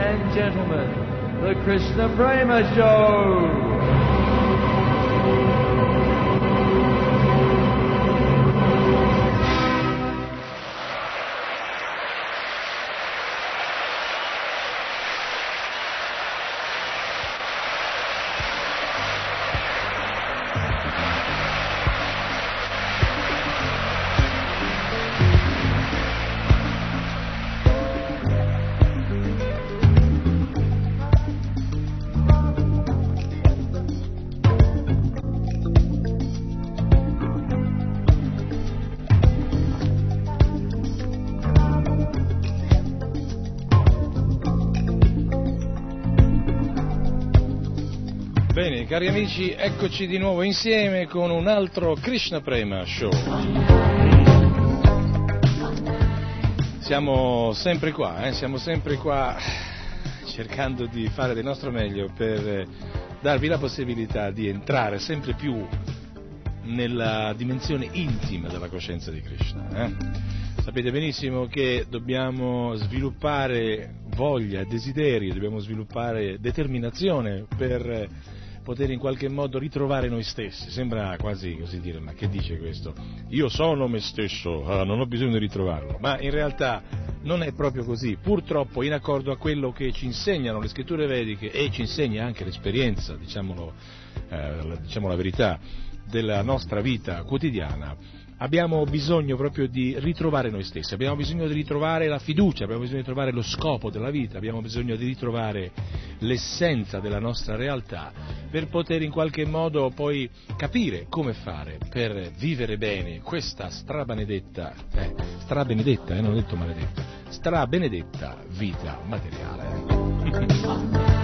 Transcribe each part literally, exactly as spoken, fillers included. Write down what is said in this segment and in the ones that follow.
and gentlemen, the Krishna Prema Show! Bene, cari amici, eccoci di nuovo insieme con un altro Krishna Prema Show. Siamo sempre qua, eh? siamo sempre qua cercando di fare del nostro meglio per darvi la possibilità di entrare sempre più nella dimensione intima della coscienza di Krishna. Eh? Sapete benissimo che dobbiamo sviluppare voglia, desiderio, dobbiamo sviluppare determinazione per poter in qualche modo ritrovare noi stessi. Sembra quasi così dire, ma che dice questo? Io sono me stesso, ah, non ho bisogno di ritrovarlo, ma in realtà non è proprio così, purtroppo in accordo a quello che ci insegnano le scritture vediche e ci insegna anche l'esperienza, diciamolo, eh, diciamo la verità, della nostra vita quotidiana. Abbiamo bisogno proprio di ritrovare noi stessi, abbiamo bisogno di ritrovare la fiducia, abbiamo bisogno di trovare lo scopo della vita, abbiamo bisogno di ritrovare l'essenza della nostra realtà per poter in qualche modo poi capire come fare per vivere bene questa strabenedetta, eh, strabenedetta, eh, non ho detto maledetta, strabenedetta vita materiale.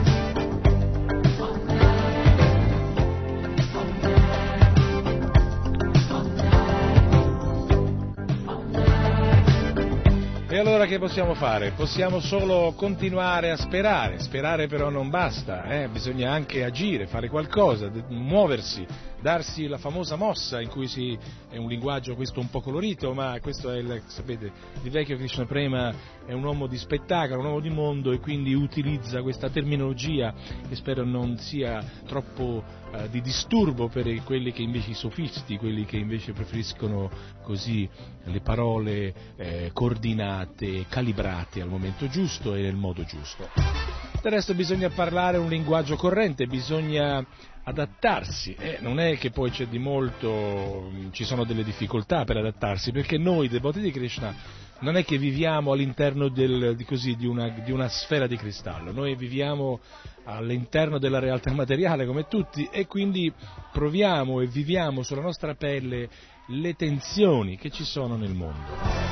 E allora che possiamo fare? Possiamo solo continuare a sperare, sperare però non basta, eh? Bisogna anche agire, fare qualcosa, muoversi, darsi la famosa mossa in cui si, è un linguaggio questo un po' colorito, ma questo è il, sapete, il vecchio Krishna Prema è un uomo di spettacolo, un uomo di mondo e quindi utilizza questa terminologia che spero non sia troppo eh, di disturbo per quelli che invece i sofisti, quelli che invece preferiscono così le parole eh, coordinate, calibrate al momento giusto e nel modo giusto. Del resto bisogna parlare un linguaggio corrente, bisogna adattarsi, eh, non è che poi c'è di molto, ci sono delle difficoltà per adattarsi, perché noi devoti di Krishna non è che viviamo all'interno del, di, così, di, una, di una sfera di cristallo, noi viviamo all'interno della realtà materiale come tutti e quindi proviamo e viviamo sulla nostra pelle le tensioni che ci sono nel mondo.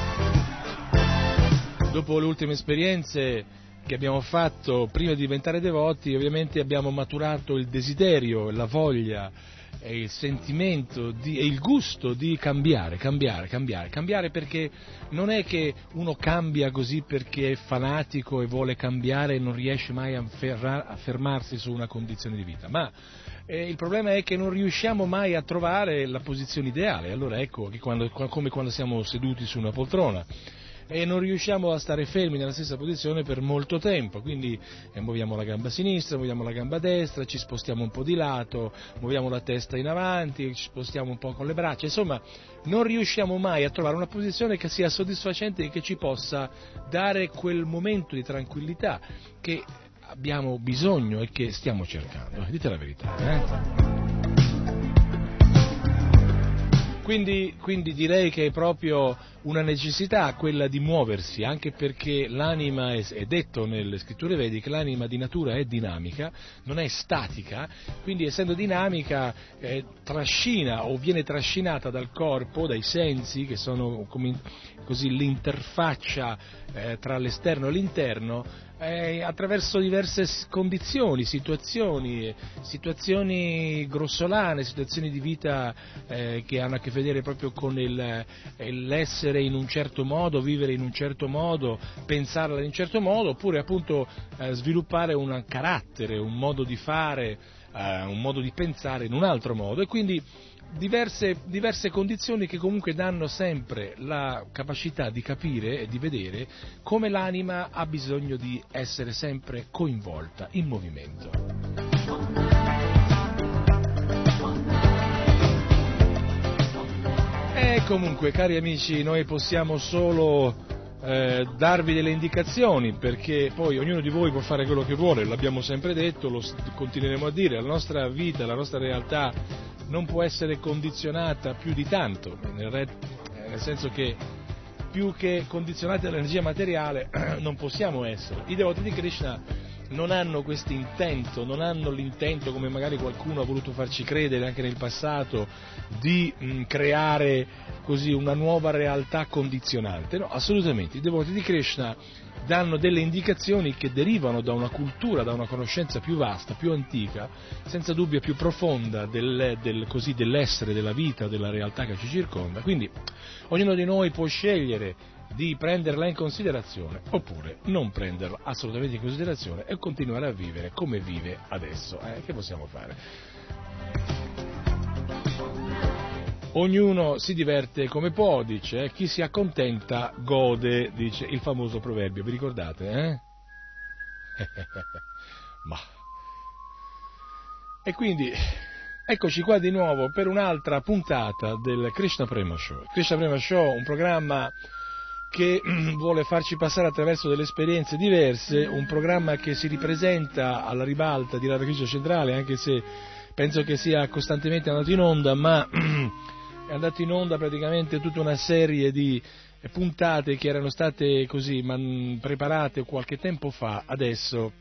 Dopo le ultime esperienze che abbiamo fatto prima di diventare devoti, ovviamente abbiamo maturato il desiderio, la voglia e il sentimento di, e il gusto di cambiare, cambiare, cambiare, cambiare perché non è che uno cambia così perché è fanatico e vuole cambiare e non riesce mai a, ferra, a fermarsi su una condizione di vita, ma eh, il problema è che non riusciamo mai a trovare la posizione ideale, allora ecco che quando, come quando siamo seduti su una poltrona e non riusciamo a stare fermi nella stessa posizione per molto tempo, quindi eh, muoviamo la gamba sinistra, muoviamo la gamba destra, ci spostiamo un po' di lato, muoviamo la testa in avanti, ci spostiamo un po' con le braccia, insomma non riusciamo mai a trovare una posizione che sia soddisfacente e che ci possa dare quel momento di tranquillità che abbiamo bisogno e che stiamo cercando, dite la verità, eh? Quindi, quindi direi che è proprio una necessità quella di muoversi, anche perché l'anima, è, è detto nelle scritture vediche, l'anima di natura è dinamica, non è statica, quindi essendo dinamica eh, trascina o viene trascinata dal corpo, dai sensi, che sono come, così l'interfaccia eh, tra l'esterno e l'interno, Eh, attraverso diverse condizioni, situazioni, situazioni grossolane, situazioni di vita eh, che hanno a che vedere proprio con il, l'essere in un certo modo, vivere in un certo modo, pensarla in un certo modo, oppure appunto eh, sviluppare un carattere, un modo di fare, eh, un modo di pensare in un altro modo. E quindi diverse, diverse condizioni che comunque danno sempre la capacità di capire e di vedere come l'anima ha bisogno di essere sempre coinvolta in movimento. E comunque, cari amici, noi possiamo solo eh, darvi delle indicazioni, perché poi ognuno di voi può fare quello che vuole, l'abbiamo sempre detto, lo continueremo a dire, la nostra vita, la nostra realtà non può essere condizionata più di tanto, nel, nel senso che più che condizionati dall'energia materiale non possiamo essere. I devoti di Krishna non hanno questo intento, non hanno l'intento, come magari qualcuno ha voluto farci credere anche nel passato, di mh, creare così una nuova realtà condizionante. No, assolutamente. I devoti di Krishna danno delle indicazioni che derivano da una cultura, da una conoscenza più vasta, più antica, senza dubbio più profonda del, del, così, dell'essere, della vita, della realtà che ci circonda. Quindi ognuno di noi può scegliere di prenderla in considerazione oppure non prenderla assolutamente in considerazione e continuare a vivere come vive adesso. Eh, che possiamo fare? Ognuno si diverte come può, dice, eh? Chi si accontenta gode, dice il famoso proverbio, vi ricordate? Eh? Ma. E quindi eccoci qua di nuovo per un'altra puntata del Krishna Prema Show. Krishna Prema Show, un programma che vuole farci passare attraverso delle esperienze diverse, un programma che si ripresenta alla ribalta di Radio Krishna Centrale, anche se penso che sia costantemente andato in onda, ma è andato in onda praticamente tutta una serie di puntate che erano state così man, preparate qualche tempo fa. Adesso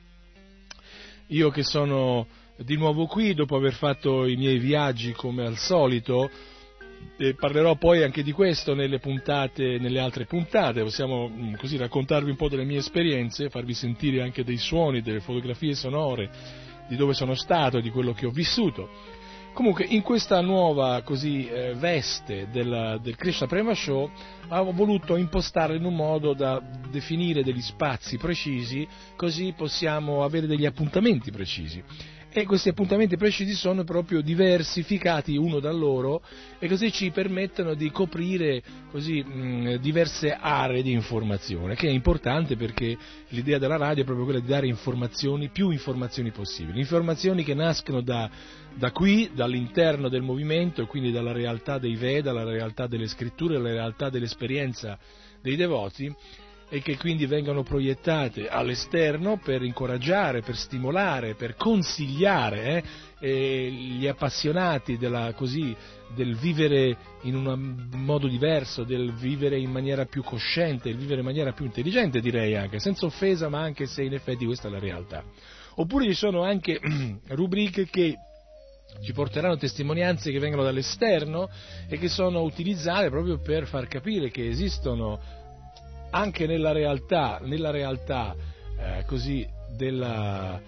io che sono di nuovo qui, dopo aver fatto i miei viaggi come al solito, e parlerò poi anche di questo nelle puntate, nelle altre puntate, possiamo così raccontarvi un po' delle mie esperienze, farvi sentire anche dei suoni, delle fotografie sonore, di dove sono stato, di quello che ho vissuto. Comunque in questa nuova così eh, veste del, del Krishna Prema Show ho voluto impostarla in un modo da definire degli spazi precisi, così possiamo avere degli appuntamenti precisi. E questi appuntamenti precisi sono proprio diversificati uno dall'altro e così ci permettono di coprire così, mh, diverse aree di informazione, che è importante perché l'idea della radio è proprio quella di dare informazioni, più informazioni possibili, informazioni che nascono da, da qui, dall'interno del movimento e quindi dalla realtà dei Veda, dalla realtà delle scritture, dalla realtà dell'esperienza dei devoti, e che quindi vengano proiettate all'esterno per incoraggiare, per stimolare, per consigliare eh, gli appassionati della, così, del vivere in un modo diverso, del vivere in maniera più cosciente, del vivere in maniera più intelligente, direi anche, senza offesa, ma anche se in effetti questa è la realtà. Oppure ci sono anche rubriche che ci porteranno testimonianze che vengono dall'esterno e che sono utilizzate proprio per far capire che esistono anche nella realtà, nella realtà eh, così della,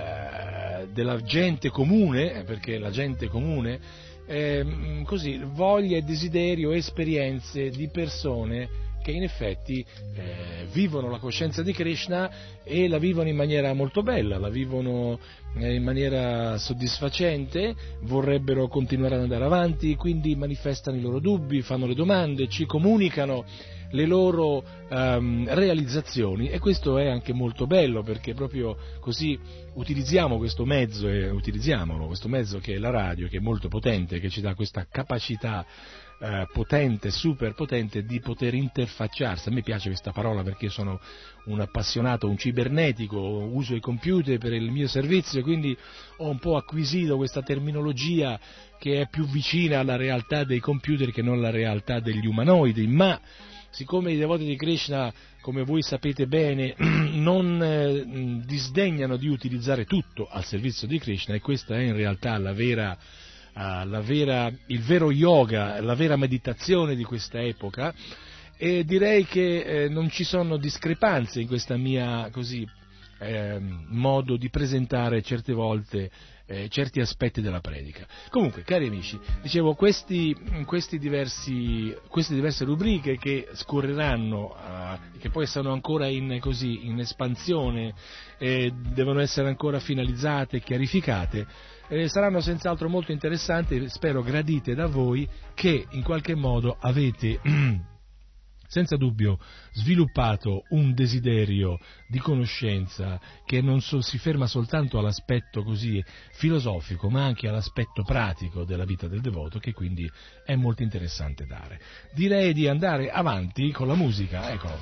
eh, della gente comune, perché la gente comune, eh, così voglia e desiderio, esperienze di persone che in effetti eh, vivono la coscienza di Krishna e la vivono in maniera molto bella, la vivono eh, in maniera soddisfacente, vorrebbero continuare ad andare avanti, quindi manifestano i loro dubbi, fanno le domande, ci comunicano le loro um, realizzazioni, e questo è anche molto bello perché proprio così utilizziamo questo mezzo, e utilizziamolo, questo mezzo che è la radio, che è molto potente, che ci dà questa capacità uh, potente, super potente di poter interfacciarsi. A me piace questa parola perché sono un appassionato, un cibernetico, uso i computer per il mio servizio, quindi ho un po' acquisito questa terminologia che è più vicina alla realtà dei computer che non alla realtà degli umanoidi, ma siccome i devoti di Krishna, come voi sapete bene, non eh, disdegnano di utilizzare tutto al servizio di Krishna, e questa è in realtà la vera, uh, la vera, il vero yoga, la vera meditazione di questa epoca, e direi che eh, non ci sono discrepanze in questa mia così eh, modo di presentare certe volte Eh, certi aspetti della predica. Comunque, cari amici, dicevo, questi, questi diversi, queste diverse rubriche che scorreranno, uh, che poi sono ancora in, così, in espansione, eh, devono essere ancora finalizzate, chiarificate, eh, saranno senz'altro molto interessanti, spero gradite da voi, che in qualche modo avete senza dubbio sviluppato un desiderio di conoscenza che non so, si ferma soltanto all'aspetto così filosofico, ma anche all'aspetto pratico della vita del devoto, che quindi è molto interessante dare. Direi di andare avanti con la musica, eccolo.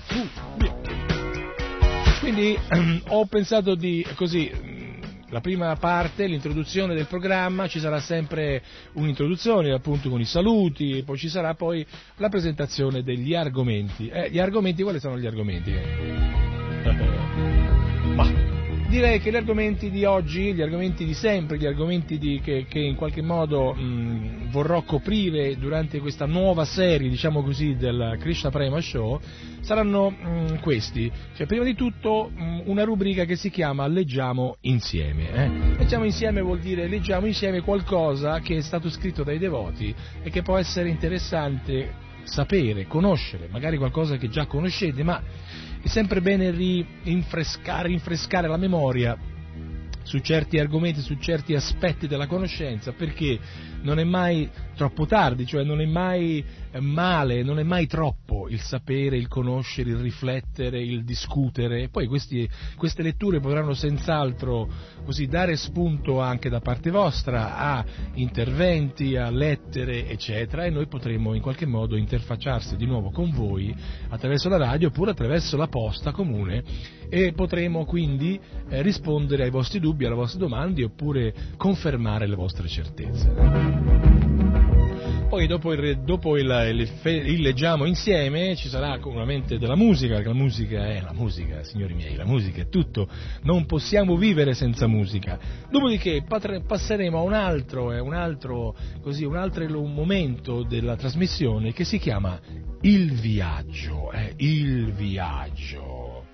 Quindi ehm, ho pensato di così. La prima parte, l'introduzione del programma, ci sarà sempre un'introduzione appunto con i saluti, poi ci sarà poi la presentazione degli argomenti. Eh, gli argomenti, quali sono gli argomenti? Ma direi che gli argomenti di oggi, gli argomenti di sempre, gli argomenti di, che, che in qualche modo mh, vorrò coprire durante questa nuova serie, diciamo così, del Krishna Prema Show, saranno mh, questi. Cioè, prima di tutto mh, una rubrica che si chiama Leggiamo insieme. Eh? Leggiamo insieme vuol dire leggiamo insieme qualcosa che è stato scritto dai devoti e che può essere interessante sapere, conoscere, magari qualcosa che già conoscete, ma è sempre bene rinfrescare, rinfrescare la memoria su certi argomenti, su certi aspetti della conoscenza, perché non è mai troppo tardi, cioè non è mai male, non è mai troppo il sapere, il conoscere, il riflettere, il discutere. Poi questi, queste letture potranno senz'altro così dare spunto anche da parte vostra a interventi, a lettere, eccetera, e noi potremo in qualche modo interfacciarsi di nuovo con voi attraverso la radio oppure attraverso la posta comune, e potremo quindi eh, rispondere ai vostri dubbi, alle vostre domande, oppure confermare le vostre certezze. Poi dopo, il, dopo il, il, il leggiamo insieme ci sarà ovviamente della musica, perché la musica è la musica, signori miei, la musica è tutto, non possiamo vivere senza musica. Dopodiché passeremo a un altro, eh, un altro, così, un altro momento della trasmissione che si chiama Il Viaggio, eh, Il Viaggio.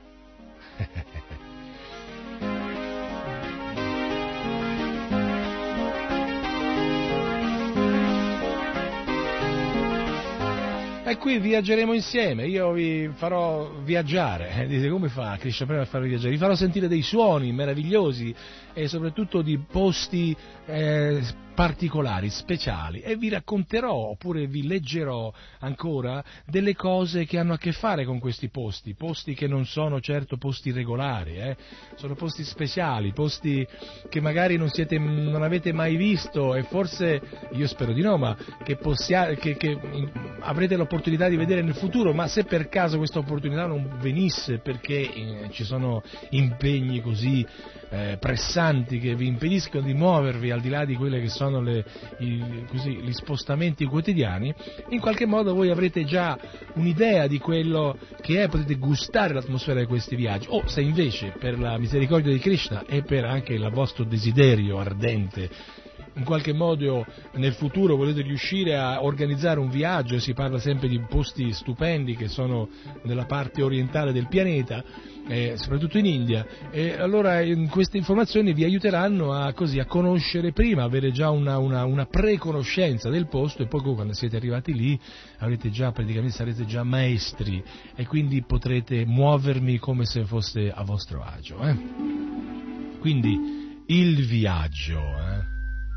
E qui viaggeremo insieme, io vi farò viaggiare, dite come fa Krishna Prema a farvi viaggiare? Vi farò sentire dei suoni meravigliosi e soprattutto di posti eh, particolari, speciali, e vi racconterò oppure vi leggerò ancora delle cose che hanno a che fare con questi posti, posti che non sono certo posti regolari, eh? Sono posti speciali, posti che magari non siete, non avete mai visto, e forse, io spero di no, ma che, possia, che, che avrete l'opportunità di vedere nel futuro, ma se per caso questa opportunità non venisse perché eh, ci sono impegni così eh, pressanti che vi impediscono di muovervi al di là di quelle che sono le, i, così, gli spostamenti quotidiani, in qualche modo voi avrete già un'idea di quello che è, potete gustare l'atmosfera di questi viaggi. O se invece per la misericordia di Krishna e per anche il vostro desiderio ardente in qualche modo nel futuro volete riuscire a organizzare un viaggio, si parla sempre di posti stupendi che sono nella parte orientale del pianeta, eh, soprattutto in India, e allora in queste informazioni vi aiuteranno a, così, a conoscere prima, avere già una, una, una preconoscenza del posto, e poi quando siete arrivati lì avrete già, praticamente sarete già maestri e quindi potrete muovermi come se foste a vostro agio. Eh? Quindi il viaggio, eh?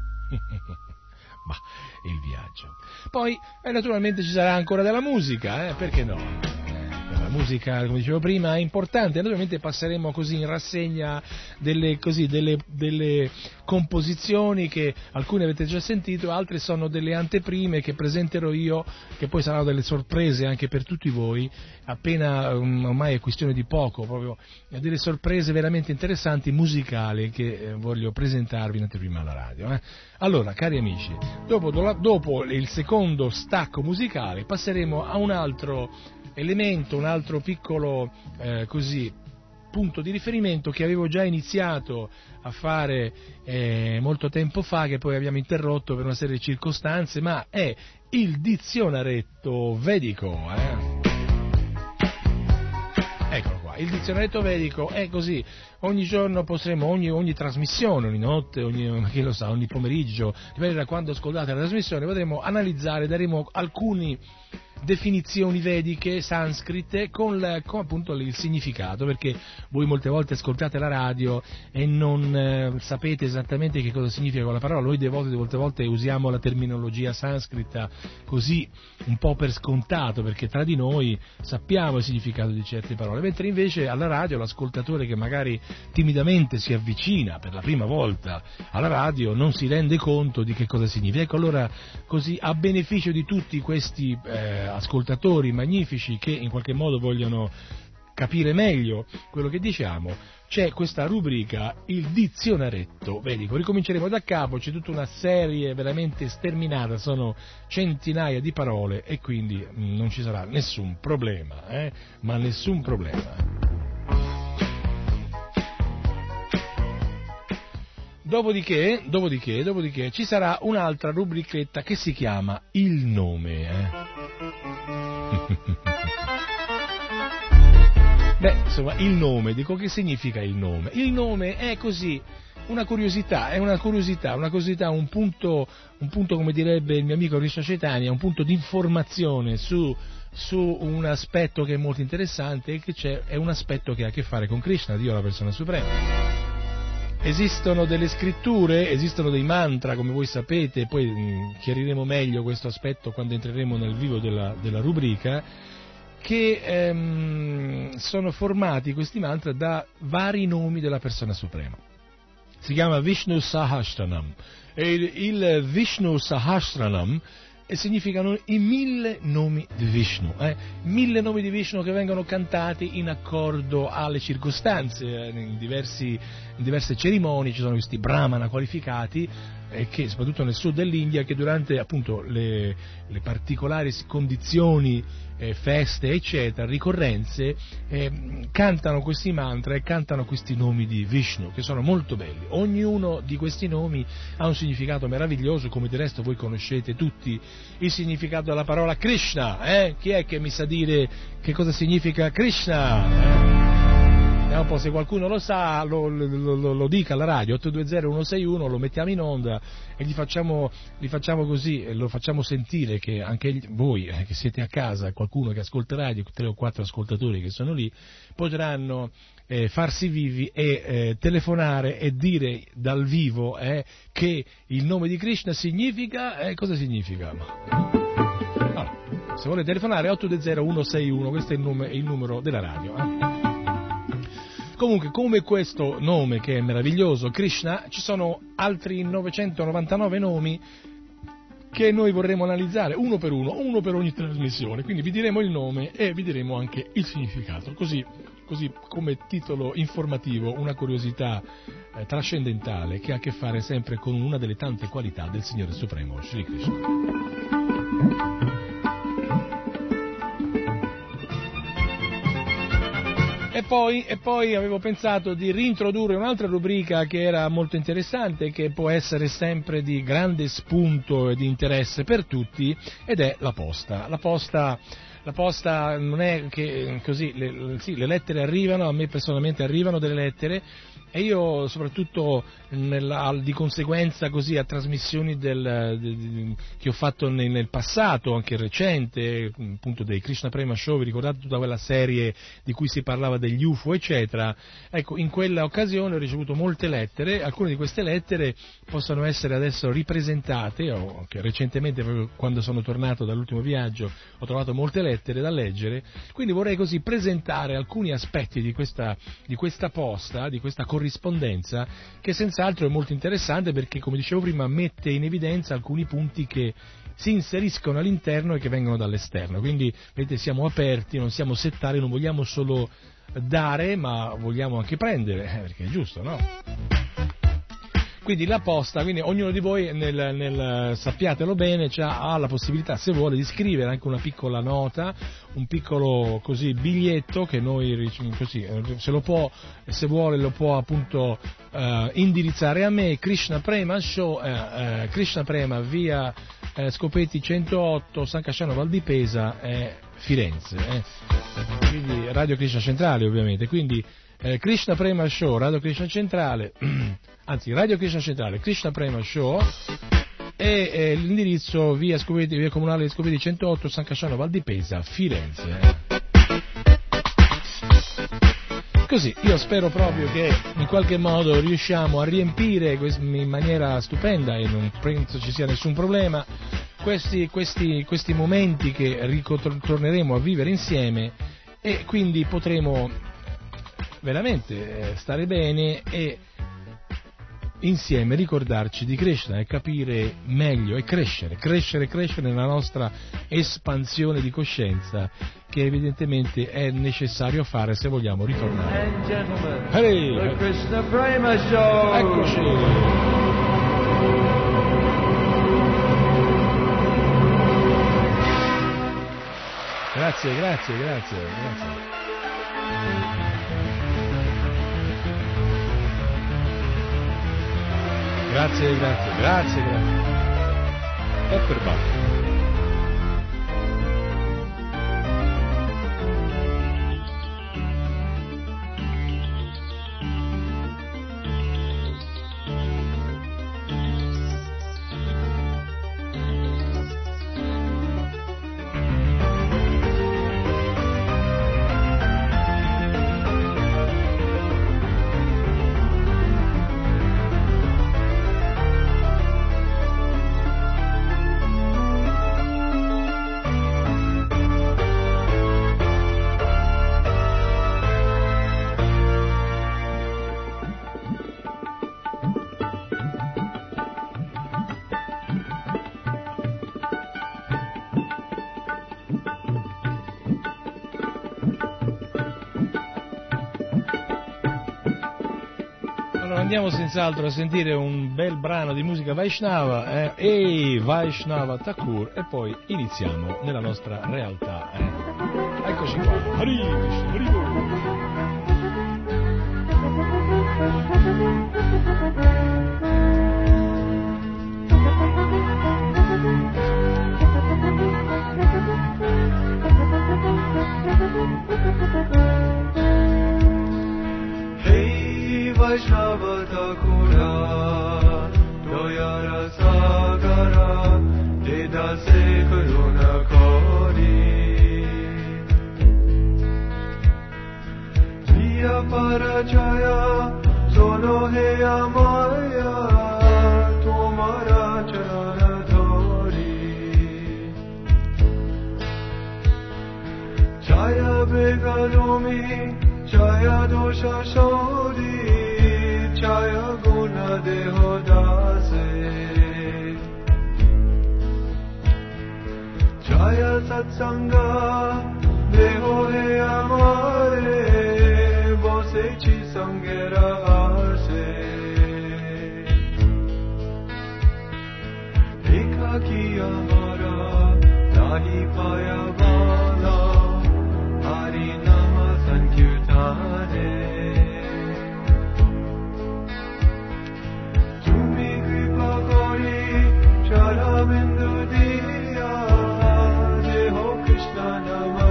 Ma il viaggio. Poi eh, naturalmente ci sarà ancora della musica, eh? Perché no? La musica, come dicevo prima, è importante. Naturalmente passeremo così in rassegna delle, così, delle, delle composizioni che alcune avete già sentito, altre sono delle anteprime che presenterò io, che poi saranno delle sorprese anche per tutti voi, appena, um, ormai è questione di poco, proprio delle sorprese veramente interessanti musicali che eh, voglio presentarvi in anteprima alla radio. Eh. Allora, cari amici, dopo, dopo il secondo stacco musicale passeremo a un altro elemento, un altro piccolo eh, così punto di riferimento che avevo già iniziato a fare eh, molto tempo fa, che poi abbiamo interrotto per una serie di circostanze, ma è il dizionaretto vedico. Eh? Eccolo qua, il dizionaretto vedico è così, ogni giorno potremo, ogni, ogni trasmissione, ogni notte, ogni, chi lo sa, ogni pomeriggio, dipende da quando ascoltate la trasmissione, potremo analizzare, daremo alcuni definizioni vediche, sanscrite, con, la, con appunto il significato, perché voi molte volte ascoltate la radio e non eh, sapete esattamente che cosa significa quella parola. Noi delle volte, molte volte usiamo la terminologia sanscrita così un po' per scontato, perché tra di noi sappiamo il significato di certe parole, mentre invece alla radio l'ascoltatore che magari timidamente si avvicina per la prima volta alla radio non si rende conto di che cosa significa. Ecco, allora così, a beneficio di tutti questi eh, ascoltatori magnifici che in qualche modo vogliono capire meglio quello che diciamo, c'è questa rubrica, il dizionaretto vedico. Ricominceremo da capo, c'è tutta una serie veramente sterminata, sono centinaia di parole e quindi mh, non ci sarà nessun problema, eh? ma nessun problema. Dopodiché, dopodiché, dopodiché ci sarà un'altra rubrichetta che si chiama il nome. Eh? Beh, insomma, il nome, dico, che significa il nome? Il nome è così, una curiosità, è una curiosità, una curiosità, un punto, un punto, come direbbe il mio amico Krishna Chaitanya, un punto di informazione su, su un aspetto che è molto interessante e che c'è, è un aspetto che ha a che fare con Krishna, Dio la persona suprema. Esistono delle scritture, esistono dei mantra, come voi sapete, poi mh, chiariremo meglio questo aspetto quando entreremo nel vivo della, della rubrica, che ehm, sono formati, questi mantra, da vari nomi della persona suprema. Si chiama Vishnu Sahasranam, e il, il Vishnu Sahasranam e significano i mille nomi di Vishnu, eh? mille nomi di Vishnu che vengono cantati in accordo alle circostanze, eh? in, diversi, in diverse cerimonie ci sono questi brahmana qualificati, eh, che soprattutto nel sud dell'India, che durante appunto le, le particolari condizioni, eh, feste eccetera, ricorrenze, eh, cantano questi mantra e cantano questi nomi di Vishnu, che sono molto belli. Ognuno di questi nomi ha un significato meraviglioso, come del resto voi conoscete tutti il significato della parola Krishna, eh? Chi è che mi sa dire che cosa significa Krishna? Eh? Vediamo un po', se qualcuno lo sa, lo, lo, lo, lo dica alla radio, otto due zero uno sei uno, lo mettiamo in onda e gli facciamo, gli facciamo così, lo facciamo sentire, che anche voi eh, che siete a casa, qualcuno che ascolta radio, tre o quattro ascoltatori che sono lì, potranno eh, farsi vivi e eh, telefonare e dire dal vivo eh, che il nome di Krishna significa, eh, cosa significa? Allora, se volete telefonare, otto due zero uno sei uno, questo è il, nome, è il numero della radio. Eh. Comunque, come questo nome che è meraviglioso, Krishna, ci sono altri novecentonovantanove nomi che noi vorremmo analizzare uno per uno, uno per ogni trasmissione, quindi vi diremo il nome e vi diremo anche il significato, così, così come titolo informativo, una curiosità eh, trascendentale che ha a che fare sempre con una delle tante qualità del Signore Supremo, Shri Krishna. E poi, e poi avevo pensato di reintrodurre un'altra rubrica che era molto interessante, che può essere sempre di grande spunto e di interesse per tutti, ed è la posta. La posta, la posta non è che così, le, sì, le lettere arrivano, a me personalmente arrivano delle lettere, e io soprattutto nella, di conseguenza così a trasmissioni del, de, de, che ho fatto nel, nel passato, anche recente, appunto dei Krishna Prema Show, vi ricordate tutta quella serie di cui si parlava degli U F O eccetera, ecco, in quella occasione ho ricevuto molte lettere, alcune di queste lettere possono essere adesso ripresentate, o che recentemente proprio quando sono tornato dall'ultimo viaggio ho trovato molte lettere da leggere, quindi vorrei così presentare alcuni aspetti di questa, di questa posta, di questa corrispondenza, che senz'altro è molto interessante perché, come dicevo prima, mette in evidenza alcuni punti che si inseriscono all'interno e che vengono dall'esterno, quindi vedete, siamo aperti, non siamo settari, non vogliamo solo dare ma vogliamo anche prendere, eh, perché è giusto, no? Quindi la posta, quindi ognuno di voi, nel, nel, sappiatelo bene, ha la possibilità, se vuole, di scrivere anche una piccola nota, un piccolo così biglietto che noi così, se lo può, se vuole lo può appunto eh, indirizzare a me, Krishna Prema Show, eh, eh, Krishna Prema via eh, Scopetti centootto, San Casciano Val di Pesa, eh, Firenze, eh. Quindi Radio Krishna Centrale ovviamente, quindi Eh, Krishna Prema Show, Radio Krishna Centrale, anzi Radio Krishna Centrale, Krishna Prema Show, e eh, l'indirizzo via, Scopeti, via Comunale Scopeti centootto, San Casciano Val di Pesa, Firenze. Così, io spero proprio che in qualche modo riusciamo a riempire in maniera stupenda, e non penso ci sia nessun problema, questi, questi, questi momenti che ritorneremo a vivere insieme, e quindi potremo veramente stare bene e insieme ricordarci di Krishna e capire meglio e crescere, crescere, crescere nella nostra espansione di coscienza, che evidentemente è necessario fare se vogliamo ritornare. And gentlemen, Hey, the Krishna Prema Show. eccoci! Grazie, grazie, grazie, grazie. Grazie, grazie, grazie, grazie. E per basta. Andiamo senz'altro a sentire un bel brano di musica Vaishnava, eh? Ehi, Vaishnava Thakur, e poi iniziamo nella nostra realtà. Eh? Eccoci qua. Hari Krishna, Hari Vaishnava Thakura, Doyara Sagara, Deda Se Karuna Kori, Jiya Parachaya, Sono He Amaya, Tumara Charana Dhori, Chaya Begalumi, Chaya Dosha Shori, Chaya Guna Deho Dase, Chaya Satsanga Deho He Amare, Bose Chi Sangera Arse, Ekaki Amara Nahi Paya Bala, Hari Nama Sankirtane, Bindu diya, Deho Krishna Nama.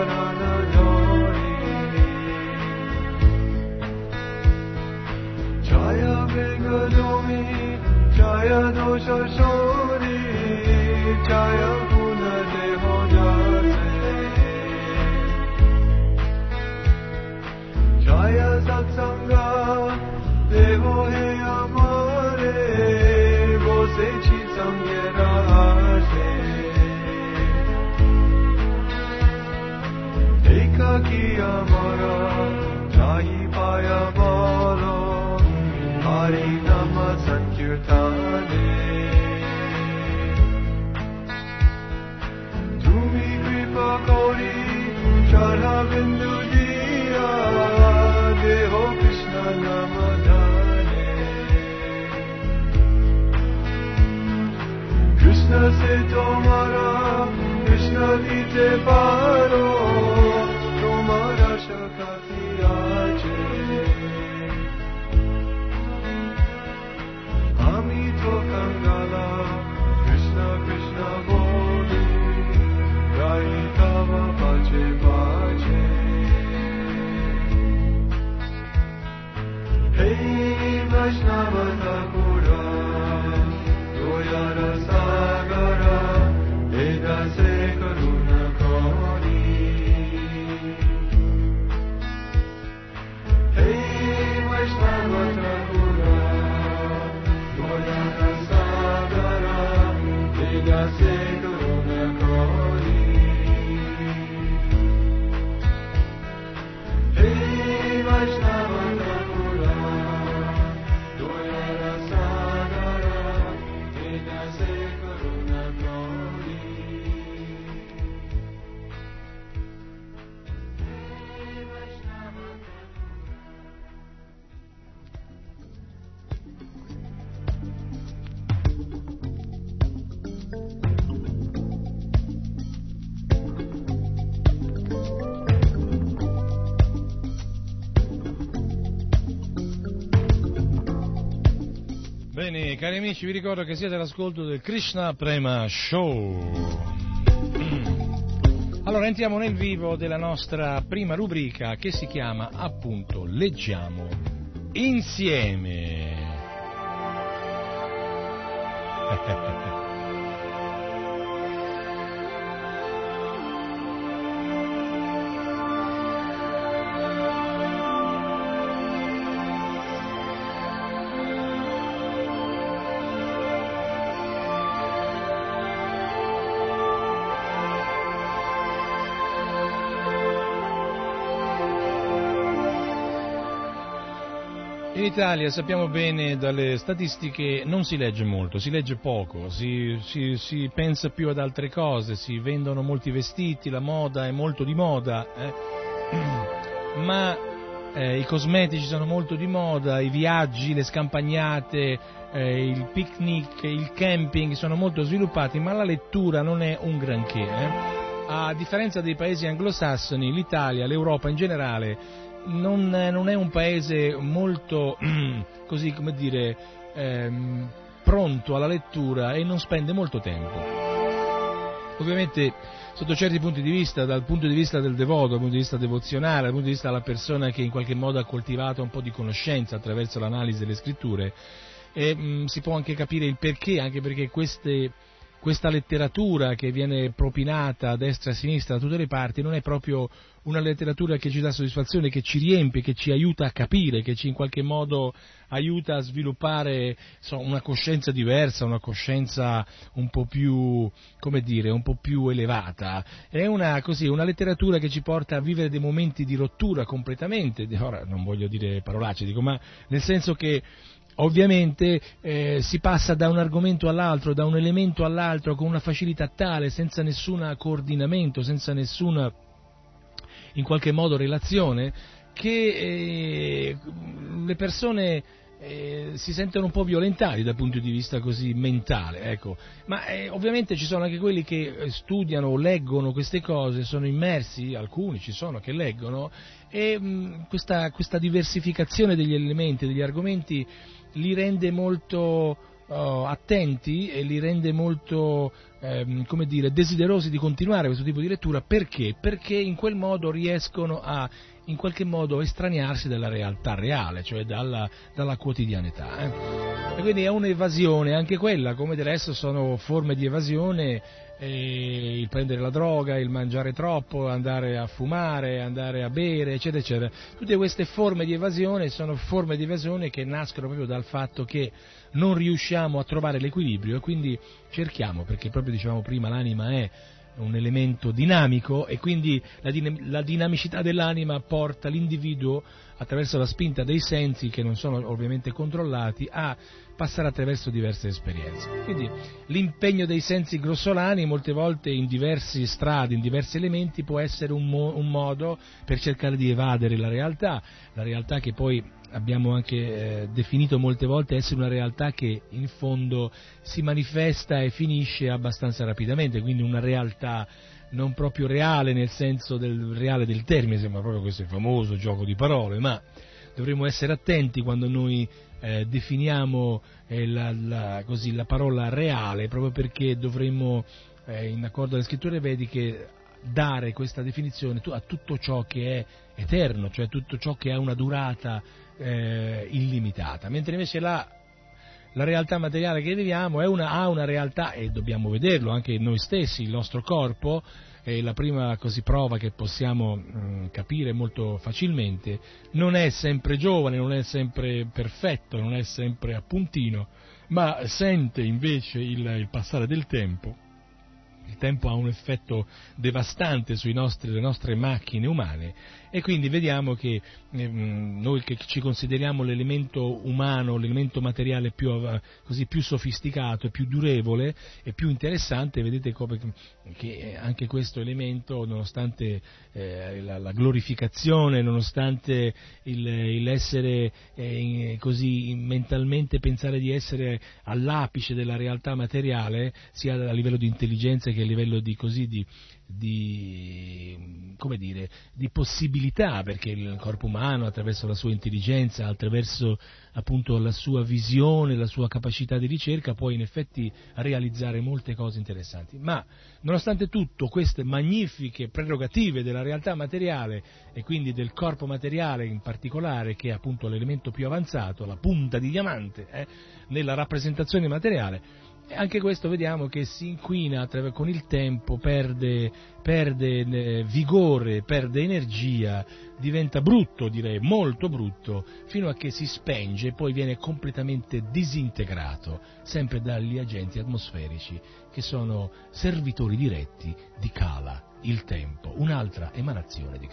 Pranadhari Jaya Meghadumi Jaya Dosha Shori Jaya Guna Deho Jase Jaya Satsanga Deho He Amare Gose Chi Sangye Rahase Ekaki Amara Nahi Paya Bolo Hari Nama Sankirtane Tumi Kripa Kori Chara Bindu Diya Deho Krishna Namadane Krishna se tomara Krishna dite paro Tomara shakati ache Ami to kangala Krishna Krishna boli Rai tava pache pache Hey Vaishnava Thakura Doyara Sagara Eda se karuna kori Hey Vaishnava Thakura Doyara Sagara Eda se karuna kori Hey Vaishnava Thakura Doyara Sagara Eda se karuna kori Hey Vaishnava Bene, cari amici, vi ricordo che siete all'ascolto del Krishna Prema Show. Allora, entriamo nel vivo della nostra prima rubrica che si chiama appunto Leggiamo insieme. In Italia, sappiamo bene dalle statistiche, non si legge molto, si legge poco, si, si, si pensa più ad altre cose, si vendono molti vestiti, la moda è molto di moda, eh? ma eh, i cosmetici sono molto di moda, i viaggi, le scampagnate, eh, il picnic, il camping sono molto sviluppati, ma la lettura non è un granché. Eh? A differenza dei paesi anglosassoni, l'Italia, l'Europa in generale, Non, non è un paese molto, così come dire, ehm, pronto alla lettura e non spende molto tempo. Ovviamente, sotto certi punti di vista, dal punto di vista del devoto, dal punto di vista devozionale, dal punto di vista della persona che in qualche modo ha coltivato un po' di conoscenza attraverso l'analisi delle scritture, e, mh, si può anche capire il perché, anche perché queste... Questa letteratura che viene propinata a destra e a sinistra da tutte le parti non è proprio una letteratura che ci dà soddisfazione, che ci riempie, che ci aiuta a capire, che ci in qualche modo aiuta a sviluppare so, una coscienza diversa, una coscienza un po' più, come dire, un po' più elevata. È una, così, una letteratura che ci porta a vivere dei momenti di rottura completamente, ora non voglio dire parolacce, dico, ma nel senso che ovviamente eh, si passa da un argomento all'altro, da un elemento all'altro con una facilità tale, senza nessun coordinamento, senza nessuna in qualche modo relazione, che eh, le persone eh, si sentono un po' violentati dal punto di vista così mentale, ecco. Ma eh, ovviamente ci sono anche quelli che studiano o leggono queste cose, sono immersi, alcuni ci sono che leggono, e mh, questa, questa diversificazione degli elementi, degli argomenti li rende molto, oh, attenti e li rende molto, ehm, come dire, desiderosi di continuare questo tipo di lettura. Perché? Perché in quel modo riescono a, in qualche modo, estraniarsi dalla realtà reale, cioè dalla, dalla quotidianità. Eh? E quindi è un'evasione, anche quella, come del resto sono forme di evasione, eh, il prendere la droga, il mangiare troppo, andare a fumare, andare a bere, eccetera, eccetera. Tutte queste forme di evasione sono forme di evasione che nascono proprio dal fatto che non riusciamo a trovare l'equilibrio e quindi cerchiamo, perché proprio dicevamo prima l'anima è un elemento dinamico e quindi la, din- la dinamicità dell'anima porta l'individuo, attraverso la spinta dei sensi che non sono ovviamente controllati, a passare attraverso diverse esperienze. Quindi l'impegno dei sensi grossolani molte volte in diversi strati, in diversi elementi può essere un, mo- un modo per cercare di evadere la realtà, la realtà che poi abbiamo anche eh, definito molte volte essere una realtà che in fondo si manifesta e finisce abbastanza rapidamente, quindi una realtà non proprio reale nel senso del reale del termine, sembra proprio questo il famoso gioco di parole, ma dovremmo essere attenti quando noi eh, definiamo eh, la, la, così, la parola reale, proprio perché dovremmo, eh, in accordo alle scritture vediche, dare questa definizione a tutto ciò che è eterno, cioè tutto ciò che ha una durata eh, illimitata, mentre invece la, la realtà materiale che viviamo è una, ha una realtà, e dobbiamo vederlo anche noi stessi, il nostro corpo è la prima così prova che possiamo mh, capire molto facilmente, non è sempre giovane, non è sempre perfetto, non è sempre a puntino, ma sente invece il, il passare del tempo. Il tempo ha un effetto devastante sui nostri, le nostre macchine umane e quindi vediamo che eh, noi che ci consideriamo l'elemento umano, l'elemento materiale più, così, più sofisticato e più durevole e più interessante, vedete come, che anche questo elemento, nonostante eh, la, la glorificazione, nonostante il, il essere eh, così mentalmente pensare di essere all'apice della realtà materiale, sia a livello di intelligenza che a livello di così di, di come dire di possibilità, perché il corpo umano attraverso la sua intelligenza, attraverso appunto la sua visione, la sua capacità di ricerca può in effetti realizzare molte cose interessanti, ma nonostante tutto queste magnifiche prerogative della realtà materiale e quindi del corpo materiale in particolare, che è appunto l'elemento più avanzato, la punta di diamante eh, nella rappresentazione materiale, anche questo vediamo che si inquina con il tempo, perde, perde eh, vigore, perde energia, diventa brutto, direi molto brutto, fino a che si spenge e poi viene completamente disintegrato, sempre dagli agenti atmosferici che sono servitori diretti di Kala, il tempo, un'altra emanazione di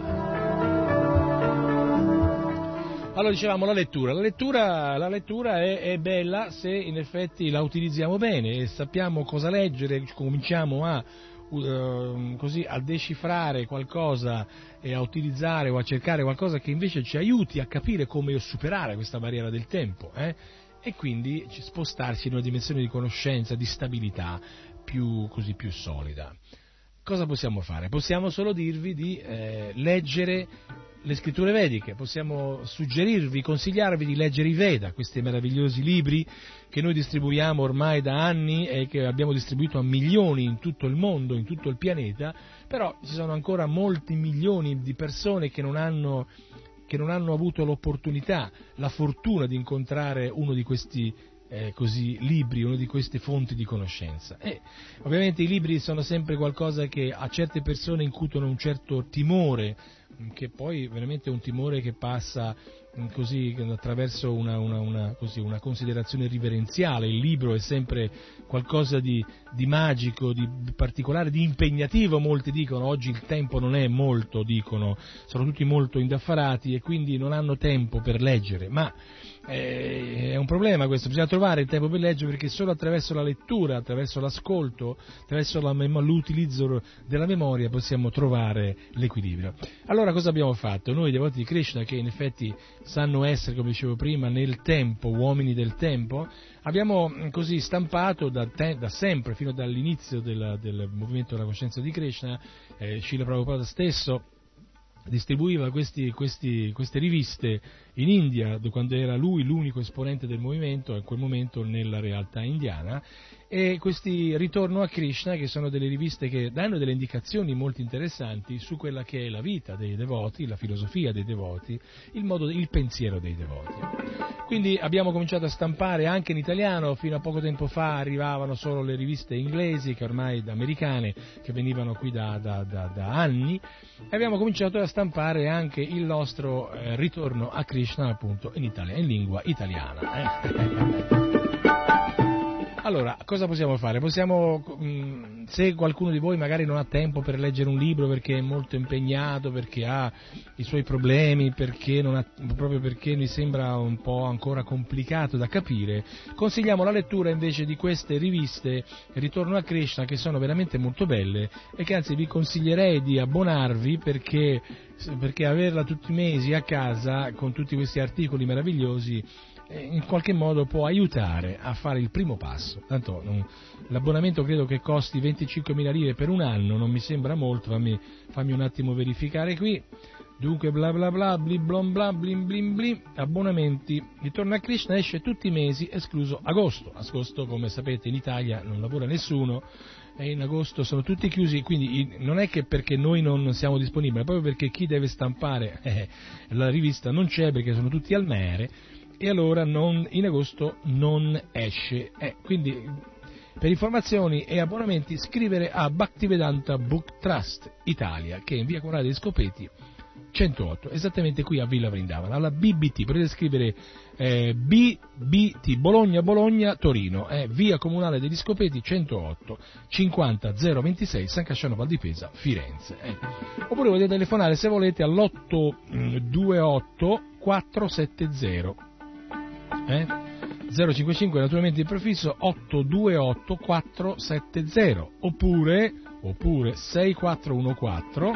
Krishna. Allora dicevamo la lettura, la lettura, la lettura è, è bella se in effetti la utilizziamo bene e sappiamo cosa leggere, cominciamo a, uh, così, a decifrare qualcosa e a utilizzare o a cercare qualcosa che invece ci aiuti a capire come superare questa barriera del tempo eh? E quindi spostarsi in una dimensione di conoscenza, di stabilità più, così, più solida. Cosa possiamo fare? Possiamo solo dirvi di eh, leggere le scritture vediche, possiamo suggerirvi, consigliarvi di leggere i Veda, questi meravigliosi libri che noi distribuiamo ormai da anni e che abbiamo distribuito a milioni in tutto il mondo, in tutto il pianeta, però ci sono ancora molti milioni di persone che non hanno, che non hanno avuto l'opportunità, la fortuna di incontrare uno di questi Eh, così libri, una di queste fonti di conoscenza. E ovviamente i libri sono sempre qualcosa che a certe persone incutono un certo timore, che poi veramente è un timore che passa così attraverso una, una, una, così, una considerazione riverenziale. Il libro è sempre qualcosa di, di magico, di particolare, di impegnativo, molti dicono, oggi il tempo non è molto, dicono, sono tutti molto indaffarati e quindi non hanno tempo per leggere, ma eh, è un problema questo, bisogna trovare il tempo per leggere, perché solo attraverso la lettura, attraverso l'ascolto, attraverso la mem- l'utilizzo della memoria possiamo trovare l'equilibrio. Allora cosa abbiamo fatto? Noi devoti di Krishna, che in effetti sanno essere, come dicevo prima, nel tempo, uomini del tempo, abbiamo così stampato da, te, da sempre, fino dall'inizio della, del movimento della coscienza di Krishna, eh, Srila Prabhupada stesso distribuiva questi, questi, queste riviste in India, quando era lui l'unico esponente del movimento, in quel momento nella realtà indiana, e questi Ritorno a Krishna, che sono delle riviste che danno delle indicazioni molto interessanti su quella che è la vita dei devoti, la filosofia dei devoti, il modo, il pensiero dei devoti. Quindi abbiamo cominciato a stampare anche in italiano. Fino a poco tempo fa arrivavano solo le riviste inglesi, che ormai americane, che venivano qui da, da, da, da anni, e abbiamo cominciato a stampare anche il nostro eh, Ritorno a Krishna, appunto, in Italia, in lingua italiana. Eh? Allora, cosa possiamo fare? Possiamo, mh, se qualcuno di voi magari non ha tempo per leggere un libro perché è molto impegnato, perché ha i suoi problemi, perché non ha, proprio perché mi sembra un po' ancora complicato da capire, consigliamo la lettura invece di queste riviste Ritorno a Krishna, che sono veramente molto belle e che anzi vi consiglierei di abbonarvi, perché, perché averla tutti i mesi a casa con tutti questi articoli meravigliosi in qualche modo può aiutare a fare il primo passo. Tanto non, l'abbonamento credo che costi venticinquemila lire per un anno, non mi sembra molto, fammi, fammi un attimo verificare qui. Dunque bla bla bla, bli blom bla, blim blim blim, abbonamenti. Ritorno a Krishna esce tutti i mesi, escluso agosto. Agosto, come sapete, in Italia non lavora nessuno e in agosto sono tutti chiusi, quindi non è che perché noi non siamo disponibili, ma proprio perché chi deve stampare eh, la rivista non c'è, perché sono tutti al mare, e allora non, in agosto non esce. Eh, quindi per informazioni e abbonamenti scrivere a Bhaktivedanta Book Trust Italia, che è in via Comunale dei Scopeti centootto, esattamente qui a Villa Vrindavana, alla B B T. Potete scrivere eh, B B T Bologna Bologna Torino, eh, via Comunale degli Scopeti centootto, cinquanta zero ventisei, San Casciano Val di Pesa, Firenze. Eh. Oppure potete telefonare, se volete, all'otto due otto quattro sette zero. Eh? zero cinquantacinque, naturalmente il prefisso otto due otto quattro sette zero, oppure, oppure sei quattro uno quattro,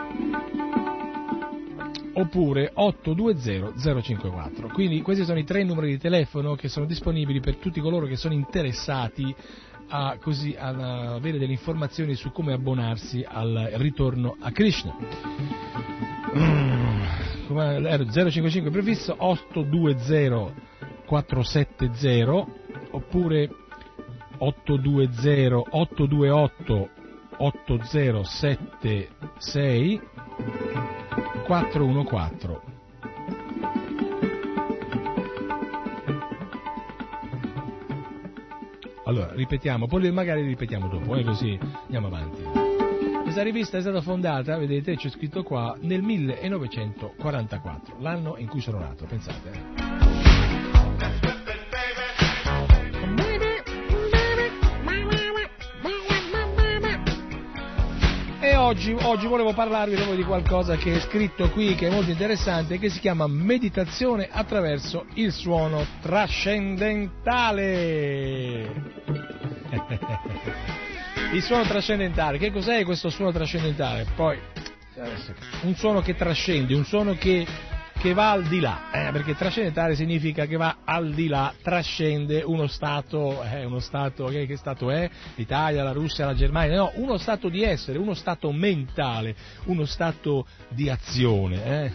oppure otto due zero zero cinque quattro. Quindi questi sono i tre numeri di telefono che sono disponibili per tutti coloro che sono interessati a, così, ad avere delle informazioni su come abbonarsi al Ritorno a Krishna. zero cinquantacinque prefisso otto due zero quattro sette zero, oppure otto due zero otto due otto otto zero sette sei quattro uno quattro. Allora, ripetiamo, poi magari ripetiamo dopo, eh, così andiamo avanti. Questa rivista è stata fondata, vedete, c'è scritto qua, nel millenovecentoquarantaquattro, l'anno in cui sono nato, pensate. E oggi, oggi volevo parlarvi proprio di qualcosa che è scritto qui, che è molto interessante, che si chiama meditazione attraverso il suono trascendentale. Il suono trascendentale, che cos'è questo suono trascendentale? Poi, un suono che trascende, un suono che, che va al di là, eh, perché trascendentale significa che va al di là, trascende uno stato, eh, uno stato, che, che stato è? L'Italia, la Russia, la Germania, no, uno stato di essere, uno stato mentale, uno stato di azione, eh.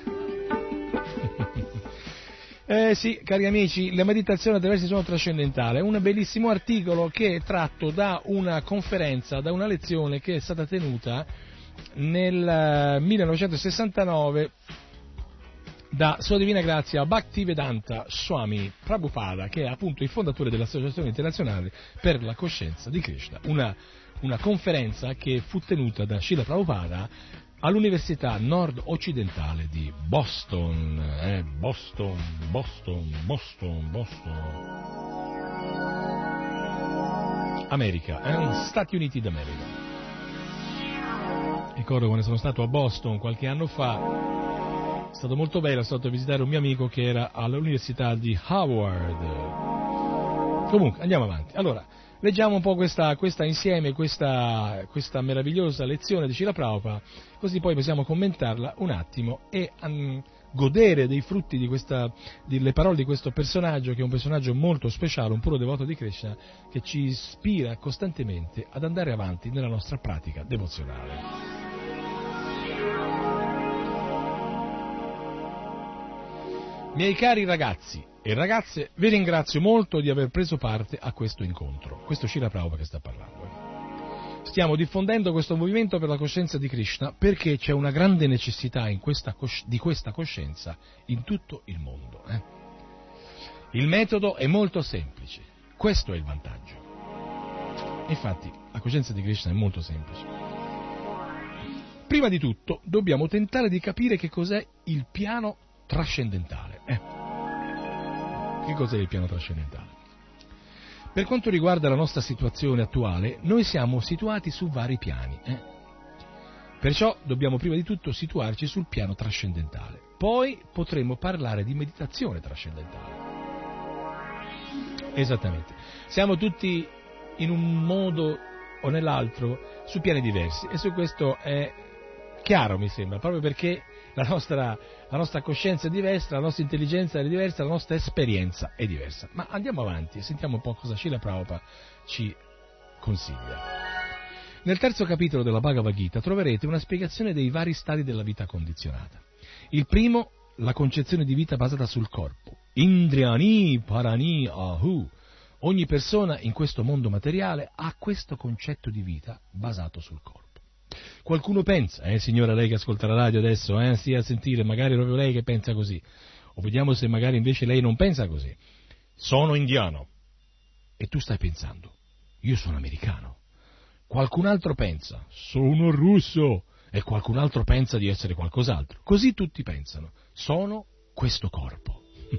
Eh sì, cari amici, la meditazione attraverso il suono trascendentale è un bellissimo articolo che è tratto da una conferenza, da una lezione che è stata tenuta nel millenovecentosessantanove da Sua Divina Grazia Bhaktivedanta Swami Prabhupada, che è appunto il fondatore dell'Associazione Internazionale per la Coscienza di Krishna, una, una conferenza che fu tenuta da Srila Prabhupada all'Università Nord-Occidentale di Boston, eh, Boston, Boston, Boston, Boston, America, eh, Stati Uniti d'America. Ricordo quando sono stato a Boston qualche anno fa, è stato molto bello, sono stato a visitare un mio amico che era all'Università di Howard. Comunque, andiamo avanti. Allora, leggiamo un po' questa, questa insieme, questa, questa meravigliosa lezione di Srila Prabhupada, così poi possiamo commentarla un attimo e um, godere dei frutti di questa, delle parole di questo personaggio, che è un personaggio molto speciale, un puro devoto di Krishna, che ci ispira costantemente ad andare avanti nella nostra pratica devozionale. Miei cari ragazzi e ragazze, vi ringrazio molto di aver preso parte a questo incontro. Questo Srila Prabhupada che sta parlando. Stiamo diffondendo questo movimento per la coscienza di Krishna perché c'è una grande necessità in questa cosci- di questa coscienza in tutto il mondo. Eh? Il metodo è molto semplice, questo è il vantaggio. Infatti, la coscienza di Krishna è molto semplice. Prima di tutto, dobbiamo tentare di capire che cos'è il piano trascendentale. Eh. Che cos'è il piano trascendentale? Per quanto riguarda la nostra situazione attuale, noi siamo situati su vari piani. Eh. Perciò dobbiamo prima di tutto situarci sul piano trascendentale. Poi potremo parlare di meditazione trascendentale. Esattamente. Siamo tutti in un modo o nell'altro su piani diversi e su questo è chiaro, mi sembra, proprio perché la nostra, la nostra coscienza è diversa, la nostra intelligenza è diversa, la nostra esperienza è diversa. Ma andiamo avanti e sentiamo un po' cosa Srila Prabhupada ci consiglia. Nel terzo capitolo della Bhagavad Gita troverete una spiegazione dei vari stadi della vita condizionata. Il primo, la concezione di vita basata sul corpo. Indriyani parani ahu. Ogni persona in questo mondo materiale ha questo concetto di vita basato sul corpo. Qualcuno pensa, eh signora lei che ascolta la radio adesso, eh, stia a sentire, magari proprio lei che pensa così, o vediamo se magari invece lei non pensa così. Sono indiano, e tu stai pensando, io sono americano. Qualcun altro pensa, sono russo, e qualcun altro pensa di essere qualcos'altro. Così tutti pensano, sono questo corpo.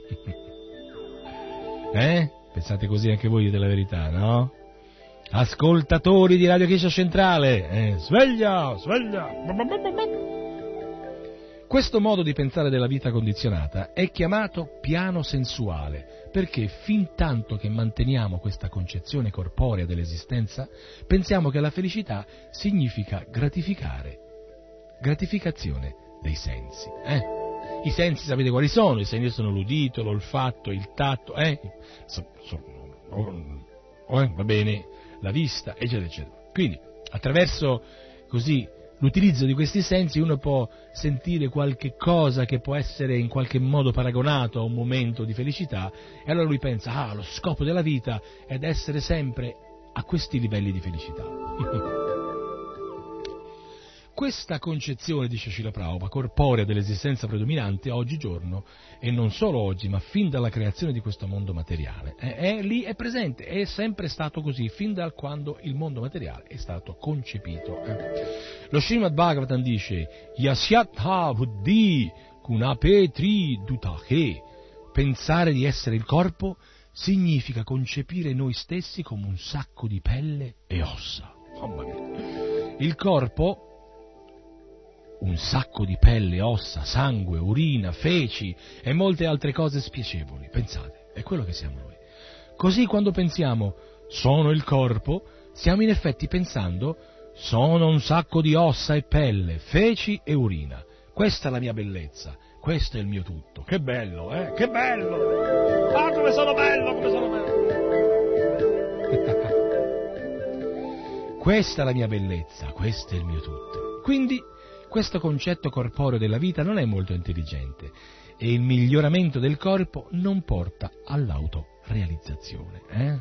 Eh? Pensate così anche voi della verità, no? Ascoltatori di Radio Krishna Centrale, eh, sveglia, sveglia. Questo modo di pensare della vita condizionata è chiamato piano sensuale, perché fin tanto che manteniamo questa concezione corporea dell'esistenza, pensiamo che la felicità significa gratificare, gratificazione dei sensi. Eh? I sensi sapete quali sono? I sensi sono l'udito, l'olfatto, il tatto, eh? So, so, oh, oh, eh? Va bene, la vista, eccetera, eccetera. Quindi, attraverso così l'utilizzo di questi sensi uno può sentire qualche cosa che può essere in qualche modo paragonato a un momento di felicità e allora lui pensa, ah, lo scopo della vita è essere sempre a questi livelli di felicità. Questa concezione, dice Srila Prabhupada, corporea dell'esistenza predominante oggigiorno, e non solo oggi, ma fin dalla creazione di questo mondo materiale, è, è lì, è presente, è sempre stato così, fin da quando il mondo materiale è stato concepito. Eh. Lo Srimad Bhagavatam dice, Yasyatha buddhi kunapetri dutahe, pensare di essere il corpo significa concepire noi stessi come un sacco di pelle e ossa. Mamma mia. Il corpo, un sacco di pelle, ossa, sangue, urina, feci e molte altre cose spiacevoli. Pensate, è quello che siamo noi. Così quando pensiamo sono il corpo, stiamo in effetti pensando sono un sacco di ossa e pelle, feci e urina. Questa è la mia bellezza, questo è il mio tutto. Che bello, eh? Che bello! Ah, come sono bello, come sono bello! Questa è la mia bellezza, questo è il mio tutto. Quindi questo concetto corporeo della vita non è molto intelligente e il miglioramento del corpo non porta all'autorealizzazione. Eh?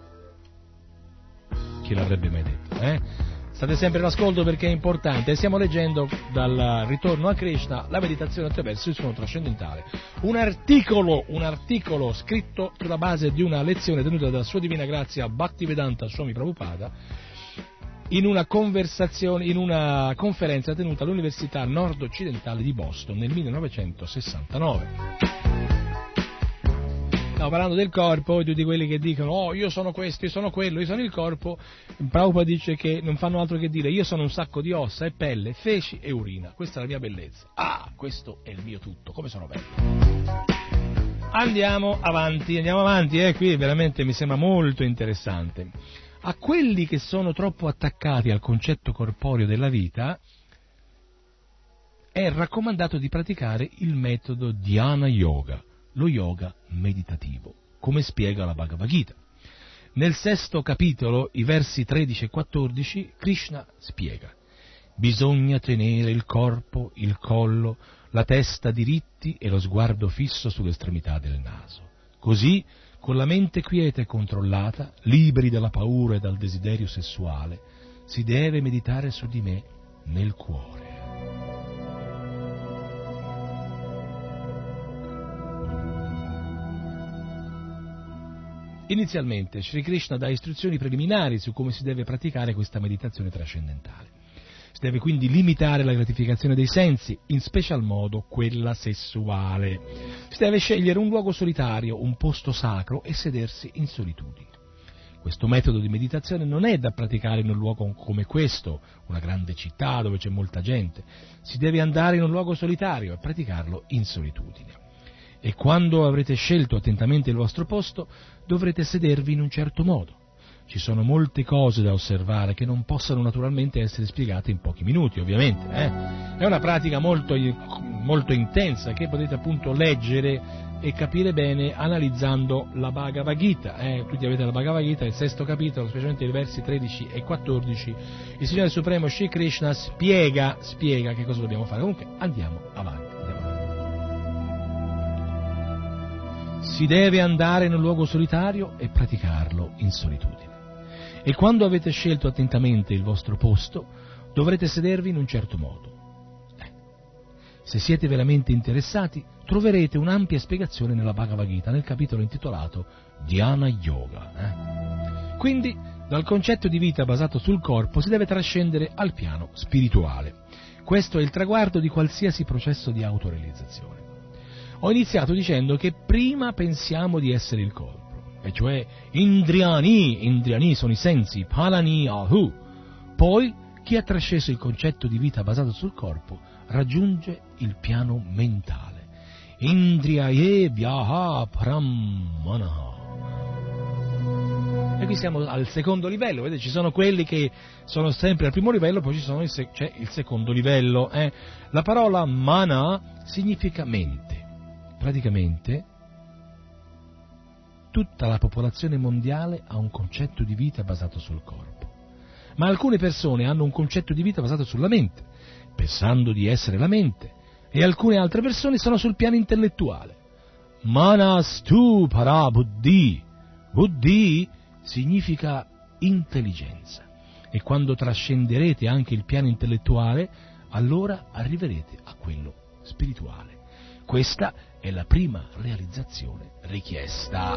Chi l'avrebbe mai detto? Eh? State sempre in ascolto perché è importante. Stiamo leggendo dal Ritorno a Krishna la meditazione attraverso il suono trascendentale. Un articolo, un articolo scritto sulla base di una lezione tenuta dalla Sua Divina Grazia Bhaktivedanta Swami Prabhupada in una conversazione, in una conferenza tenuta all'Università Nord-Occidentale di Boston nel millenovecentosessantanove. Stiamo parlando del corpo e tutti quelli che dicono oh io sono questo, io sono quello, io sono il corpo. Prabhupada dice che non fanno altro che dire io sono un sacco di ossa e pelle, feci e urina, questa è la mia bellezza. Ah, questo è il mio tutto, come sono bello. Andiamo avanti, andiamo avanti, eh, qui veramente mi sembra molto interessante. A quelli che sono troppo attaccati al concetto corporeo della vita è raccomandato di praticare il metodo Dhyana Yoga, lo yoga meditativo, come spiega la Bhagavad Gita. Nel sesto capitolo, i versi tredici e quattordici, Krishna spiega: bisogna tenere il corpo, il collo, la testa diritti e lo sguardo fisso sull'estremità del naso. Così, con la mente quieta e controllata, liberi dalla paura e dal desiderio sessuale, si deve meditare su di me nel cuore. Inizialmente Sri Krishna dà istruzioni preliminari su come si deve praticare questa meditazione trascendentale. Si deve quindi limitare la gratificazione dei sensi, in special modo quella sessuale. Si deve scegliere un luogo solitario, un posto sacro e sedersi in solitudine. Questo metodo di meditazione non è da praticare in un luogo come questo, una grande città dove c'è molta gente. Si deve andare in un luogo solitario e praticarlo in solitudine. E quando avrete scelto attentamente il vostro posto, dovrete sedervi in un certo modo. Ci sono molte cose da osservare che non possono naturalmente essere spiegate in pochi minuti, ovviamente. Eh? È una pratica molto, molto intensa che potete appunto leggere e capire bene analizzando la Bhagavad Gita. Eh? Tutti avete la Bhagavad Gita, il sesto capitolo, specialmente i versi tredici e quattordici. Il Signore Supremo Shri Krishna spiega, spiega che cosa dobbiamo fare. Comunque andiamo avanti. Andiamo avanti. Si deve andare in un luogo solitario e praticarlo in solitudine. E quando avete scelto attentamente il vostro posto, dovrete sedervi in un certo modo. Eh. Se siete veramente interessati, troverete un'ampia spiegazione nella Bhagavad Gita, nel capitolo intitolato Dhyana Yoga. Eh. Quindi, dal concetto di vita basato sul corpo si deve trascendere al piano spirituale. Questo è il traguardo di qualsiasi processo di autorealizzazione. Ho iniziato dicendo che prima pensiamo di essere il corpo, e cioè indriyani, indriyani sono i sensi, palani ahu. Poi chi ha trasceso il concetto di vita basato sul corpo raggiunge il piano mentale. Indriyaye vyaha paramanaha. E qui siamo al secondo livello, vedete, ci sono quelli che sono sempre al primo livello, poi ci sono il sec- c'è il secondo livello. Eh. La parola mana significa mente. Praticamente tutta la popolazione mondiale ha un concetto di vita basato sul corpo, ma alcune persone hanno un concetto di vita basato sulla mente, pensando di essere la mente, e alcune altre persone sono sul piano intellettuale. Manastu para buddhi. Buddhi significa intelligenza, e quando trascenderete anche il piano intellettuale, allora arriverete a quello spirituale. Questa è la prima realizzazione richiesta.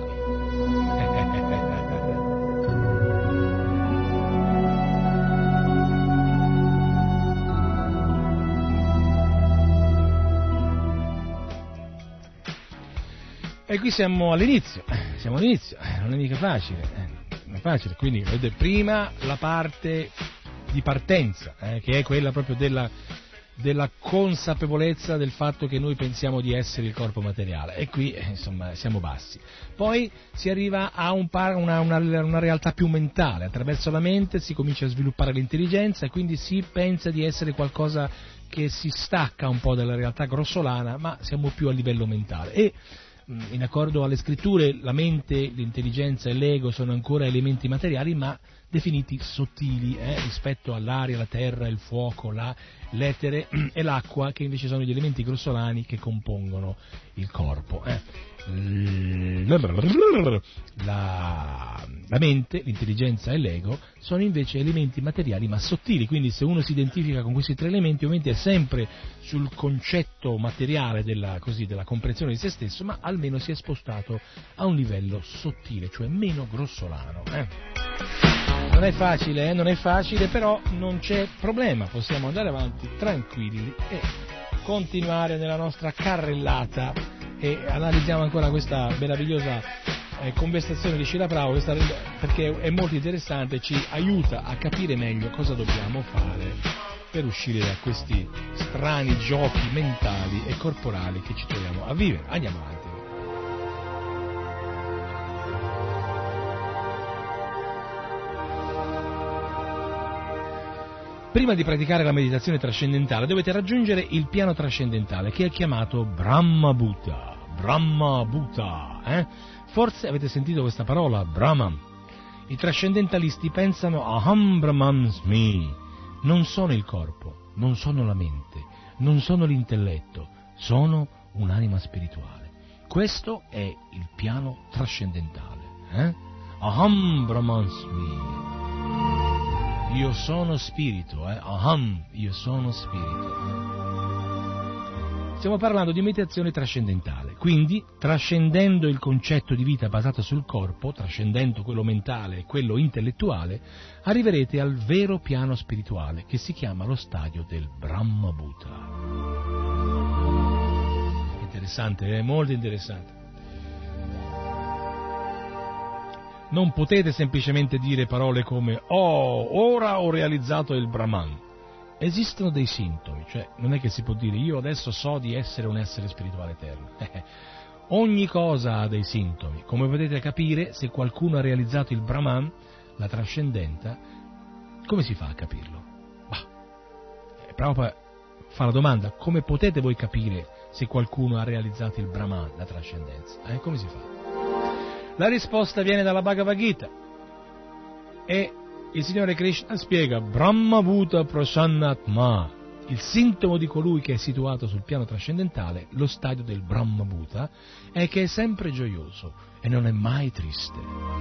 E qui siamo all'inizio, siamo all'inizio, non è mica facile, non è facile, quindi vedete prima la parte di partenza, eh, che è quella proprio della... della consapevolezza del fatto che noi pensiamo di essere il corpo materiale, e qui eh, insomma siamo bassi. Poi si arriva a un par- una, una, una realtà più mentale, attraverso la mente si comincia a sviluppare l'intelligenza e quindi si pensa di essere qualcosa che si stacca un po' dalla realtà grossolana, ma siamo più a livello mentale. E in accordo alle scritture la mente, l'intelligenza e l'ego sono ancora elementi materiali, ma definiti sottili eh, rispetto all'aria, la terra, il fuoco, la, l'etere e l'acqua, che invece sono gli elementi grossolani che compongono il corpo. Eh. La, la mente, l'intelligenza e l'ego sono invece elementi materiali ma sottili, quindi se uno si identifica con questi tre elementi ovviamente è sempre sul concetto materiale della, così, della comprensione di se stesso, ma almeno si è spostato a un livello sottile, cioè meno grossolano. Eh. Non è facile, eh? non è facile, però non c'è problema, possiamo andare avanti tranquilli e continuare nella nostra carrellata e analizziamo ancora questa meravigliosa eh, conversazione di Srila Prabhupada, perché è molto interessante, ci aiuta a capire meglio cosa dobbiamo fare per uscire da questi strani giochi mentali e corporali che ci troviamo a vivere. Andiamo avanti. Prima di praticare la meditazione trascendentale dovete raggiungere il piano trascendentale, che è chiamato Brahma Bhuta. Brahma Bhuta, eh? Forse avete sentito questa parola, Brahman. I trascendentalisti pensano Aham Brahmasmi, non sono il corpo, non sono la mente, non sono l'intelletto, sono un'anima spirituale. Questo è il piano trascendentale. Eh? Aham Brahmasmi. Io sono spirito, eh? Aham, io sono spirito. Stiamo parlando di meditazione trascendentale, quindi trascendendo il concetto di vita basato sul corpo, trascendendo quello mentale e quello intellettuale, arriverete al vero piano spirituale che si chiama lo stadio del Brahma Bhuta. Interessante, è molto interessante. Non potete semplicemente dire parole come «Oh, ora ho realizzato il Brahman». Esistono dei sintomi, cioè non è che si può dire «io adesso so di essere un essere spirituale eterno». Ogni cosa ha dei sintomi. Come potete capire, se qualcuno ha realizzato il Brahman, la trascendenza, come si fa a capirlo? Bah, Prabhupada fa la domanda: come potete voi capire se qualcuno ha realizzato il Brahman, la trascendenza? Eh, come si fa? La risposta viene dalla Bhagavad Gita e il Signore Krishna spiega: Brahma Bhuta Prasannatma, il sintomo di colui che è situato sul piano trascendentale, lo stadio del Brahma Bhuta, è che è sempre gioioso e non è mai triste.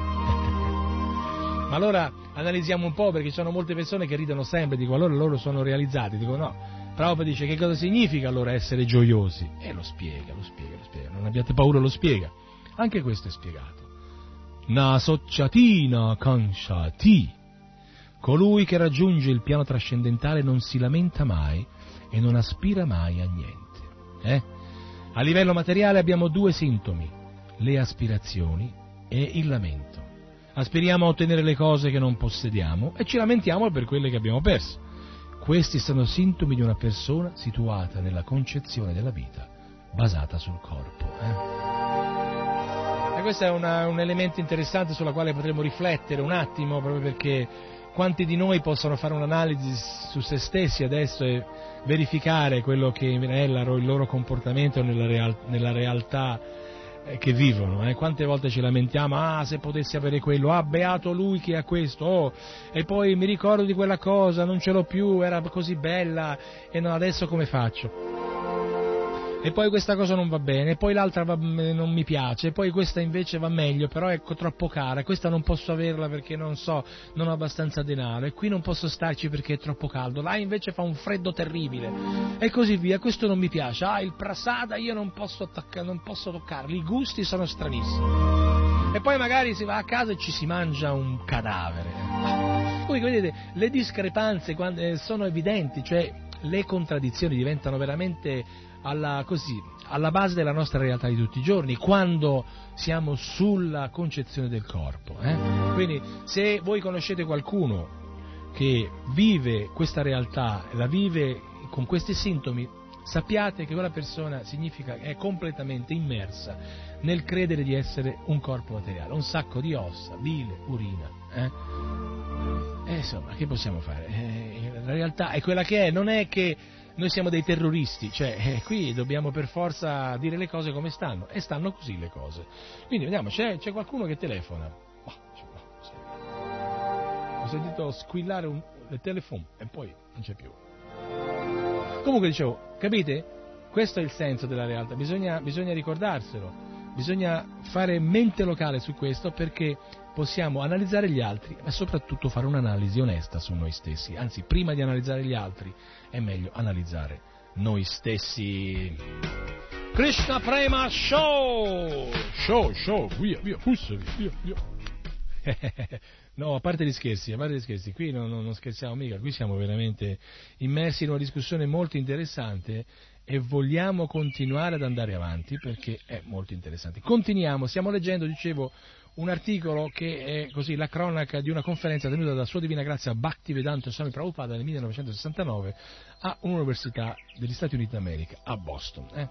Ma allora analizziamo un po', perché ci sono molte persone che ridono sempre, dicono allora loro sono realizzati, dico no. Prabhupada dice: che cosa significa allora essere gioiosi? E lo spiega, lo spiega, lo spiega, non abbiate paura, lo spiega. Anche questo è spiegato. Na socciatina kanshati. Colui che raggiunge il piano trascendentale non si lamenta mai e non aspira mai a niente. Eh? A livello materiale abbiamo due sintomi: le aspirazioni e il lamento. Aspiriamo a ottenere le cose che non possediamo e ci lamentiamo per quelle che abbiamo perso. Questi sono sintomi di una persona situata nella concezione della vita basata sul corpo. Eh? E questo è una, un elemento interessante sulla quale potremmo riflettere un attimo, proprio perché quanti di noi possono fare un'analisi su se stessi adesso e verificare quello che è il loro comportamento nella, real, nella realtà che vivono. Eh? Quante volte ci lamentiamo: ah, se potessi avere quello, ah, beato lui che ha questo, oh, e poi mi ricordo di quella cosa, non ce l'ho più, era così bella, e no, adesso come faccio? E poi questa cosa non va bene, e poi l'altra va, non mi piace, e poi questa invece va meglio, però è troppo cara, questa non posso averla perché non so, non ho abbastanza denaro, e qui non posso starci perché è troppo caldo, là invece fa un freddo terribile, e così via. Questo non mi piace, ah, il prasada io non posso, attacca, non posso toccarlo, i gusti sono stranissimi. E poi magari si va a casa e ci si mangia un cadavere. Voi vedete, le discrepanze sono evidenti, cioè le contraddizioni diventano veramente alla, così, alla base della nostra realtà di tutti i giorni, quando siamo sulla concezione del corpo. Eh? Quindi se voi conoscete qualcuno che vive questa realtà, la vive con questi sintomi, sappiate che quella persona significa è completamente immersa nel credere di essere un corpo materiale, un sacco di ossa, bile, urina. Eh? E insomma, che possiamo fare? Eh, la realtà è quella che è, non è che noi siamo dei terroristi, cioè eh, qui dobbiamo per forza dire le cose come stanno, e stanno così le cose. Quindi vediamo, c'è, c'è qualcuno che telefona. Oh, sì. Ho sentito squillare un, il telefono e poi non c'è più. Comunque dicevo, capite? Questo è il senso della realtà, bisogna, bisogna ricordarselo, bisogna fare mente locale su questo, perché possiamo analizzare gli altri, ma soprattutto fare un'analisi onesta su noi stessi. Anzi, prima di analizzare gli altri è meglio analizzare noi stessi. Krishna Prema Show! Show, show, via, via, fussoli, via, via. No, a parte gli scherzi, a parte gli scherzi, qui non, non, non scherziamo mica, qui siamo veramente immersi in una discussione molto interessante e vogliamo continuare ad andare avanti perché è molto interessante. Continuiamo, stiamo leggendo, dicevo, un articolo che è così la cronaca di una conferenza tenuta da Sua Divina Grazia Bhaktivedanta Swami Prabhupada nel millenovecentosessantanove a un'università degli Stati Uniti d'America, a Boston. Eh?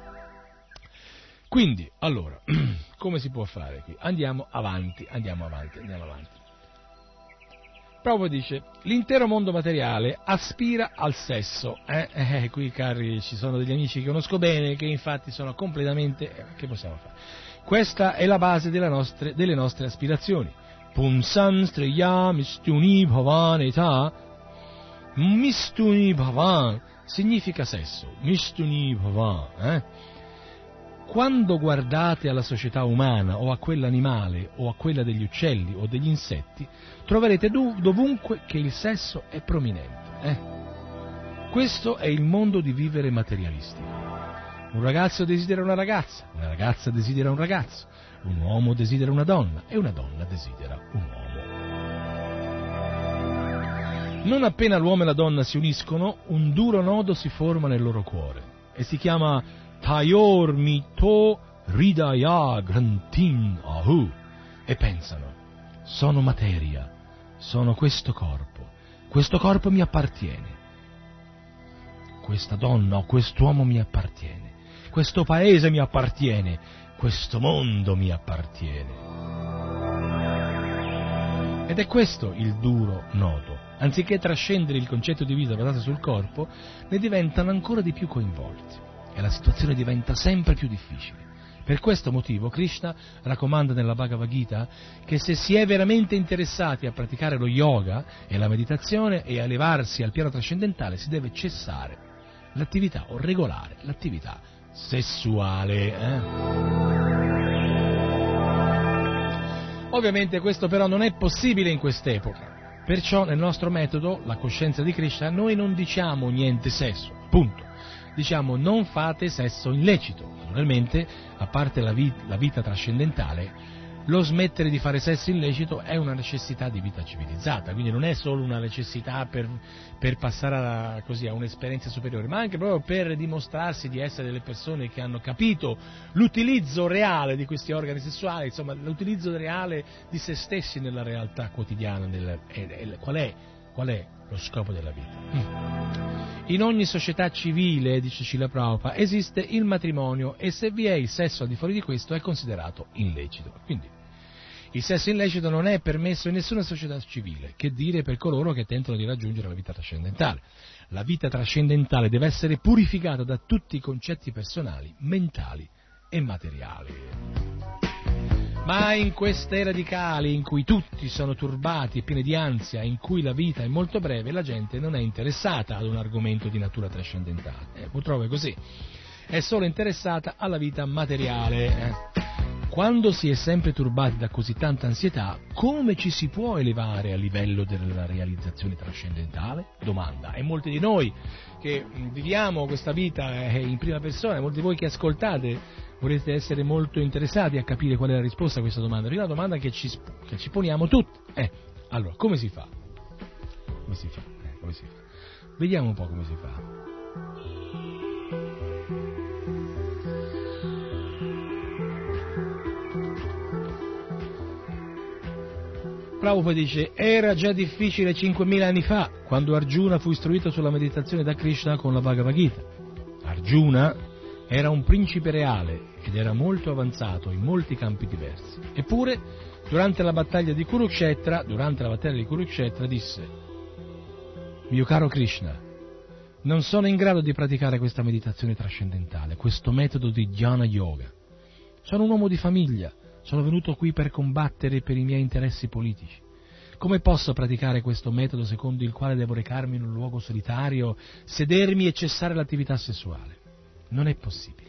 Quindi, allora, come si può fare qui? Andiamo avanti, andiamo avanti, andiamo avanti. Prabhupada dice: l'intero mondo materiale aspira al sesso. Eh, eh, qui, cari, ci sono degli amici che conosco bene, che infatti sono completamente... Eh, che possiamo fare? Questa è la base delle nostre, delle nostre aspirazioni. Punsam striyam istuni bhavaneta Mistuni Bhavan significa sesso, Mistuni Bhavan, eh? Quando guardate alla società umana o a quella animale o a quella degli uccelli o degli insetti, troverete dovunque che il sesso è prominente. Eh? Questo è il modo di vivere materialistico. Un ragazzo desidera una ragazza, una ragazza desidera un ragazzo, un uomo desidera una donna e una donna desidera un uomo. Non appena l'uomo e la donna si uniscono, un duro nodo si forma nel loro cuore e si chiama Tayor mito ridaya grantin ahu, e pensano: sono materia, sono questo corpo, questo corpo mi appartiene, questa donna o quest'uomo mi appartiene, questo paese mi appartiene, questo mondo mi appartiene. Ed è questo il duro nodo. Anziché trascendere il concetto di vita basato sul corpo, ne diventano ancora di più coinvolti. E la situazione diventa sempre più difficile. Per questo motivo Krishna raccomanda nella Bhagavad Gita che se si è veramente interessati a praticare lo yoga e la meditazione e a elevarsi al piano trascendentale, si deve cessare l'attività o regolare l'attività sessuale. Eh? Ovviamente questo però non è possibile in quest'epoca. Perciò nel nostro metodo, la coscienza di Krishna, noi non diciamo niente sesso, punto. Diciamo non fate sesso illecito. Naturalmente, a parte la, vit- la vita trascendentale, lo smettere di fare sesso illecito è una necessità di vita civilizzata, quindi non è solo una necessità per, per passare a, così, a un'esperienza superiore, ma anche proprio per dimostrarsi di essere delle persone che hanno capito l'utilizzo reale di questi organi sessuali, insomma l'utilizzo reale di se stessi nella realtà quotidiana, nel, e, e, qual è, qual è lo scopo della vita. In ogni società civile, dice Srila Prabhupada, esiste il matrimonio e se vi è il sesso al di fuori di questo è considerato illecito. Quindi il sesso illecito non è permesso in nessuna società civile, che dire per coloro che tentano di raggiungere la vita trascendentale. La vita trascendentale deve essere purificata da tutti i concetti personali, mentali e materiali. Ma in queste radicali in cui tutti sono turbati e pieni di ansia, in cui la vita è molto breve, la gente non è interessata ad un argomento di natura trascendentale. Eh, purtroppo è così. È solo interessata alla vita materiale. Eh. Quando si è sempre turbati da così tanta ansietà, come ci si può elevare a livello della realizzazione trascendentale? Domanda. E molti di noi che viviamo questa vita in prima persona, molti di voi che ascoltate, vorrete essere molto interessati a capire qual è la risposta a questa domanda. È una domanda che ci, che ci poniamo tutti. Eh, allora, come si fa? Come si fa? Eh, come si fa? Vediamo un po' come si fa. Prabhupada dice: era già difficile cinquemila anni fa, quando Arjuna fu istruito sulla meditazione da Krishna con la Bhagavad Gita. Arjuna era un principe reale ed era molto avanzato in molti campi diversi. Eppure, durante la battaglia di Kurukshetra, durante la battaglia di Kurukshetra disse: mio caro Krishna, non sono in grado di praticare questa meditazione trascendentale, questo metodo di Dhyana Yoga. Sono un uomo di famiglia, sono venuto qui per combattere per i miei interessi politici. Come posso praticare questo metodo secondo il quale devo recarmi in un luogo solitario, sedermi e cessare l'attività sessuale? Non è possibile.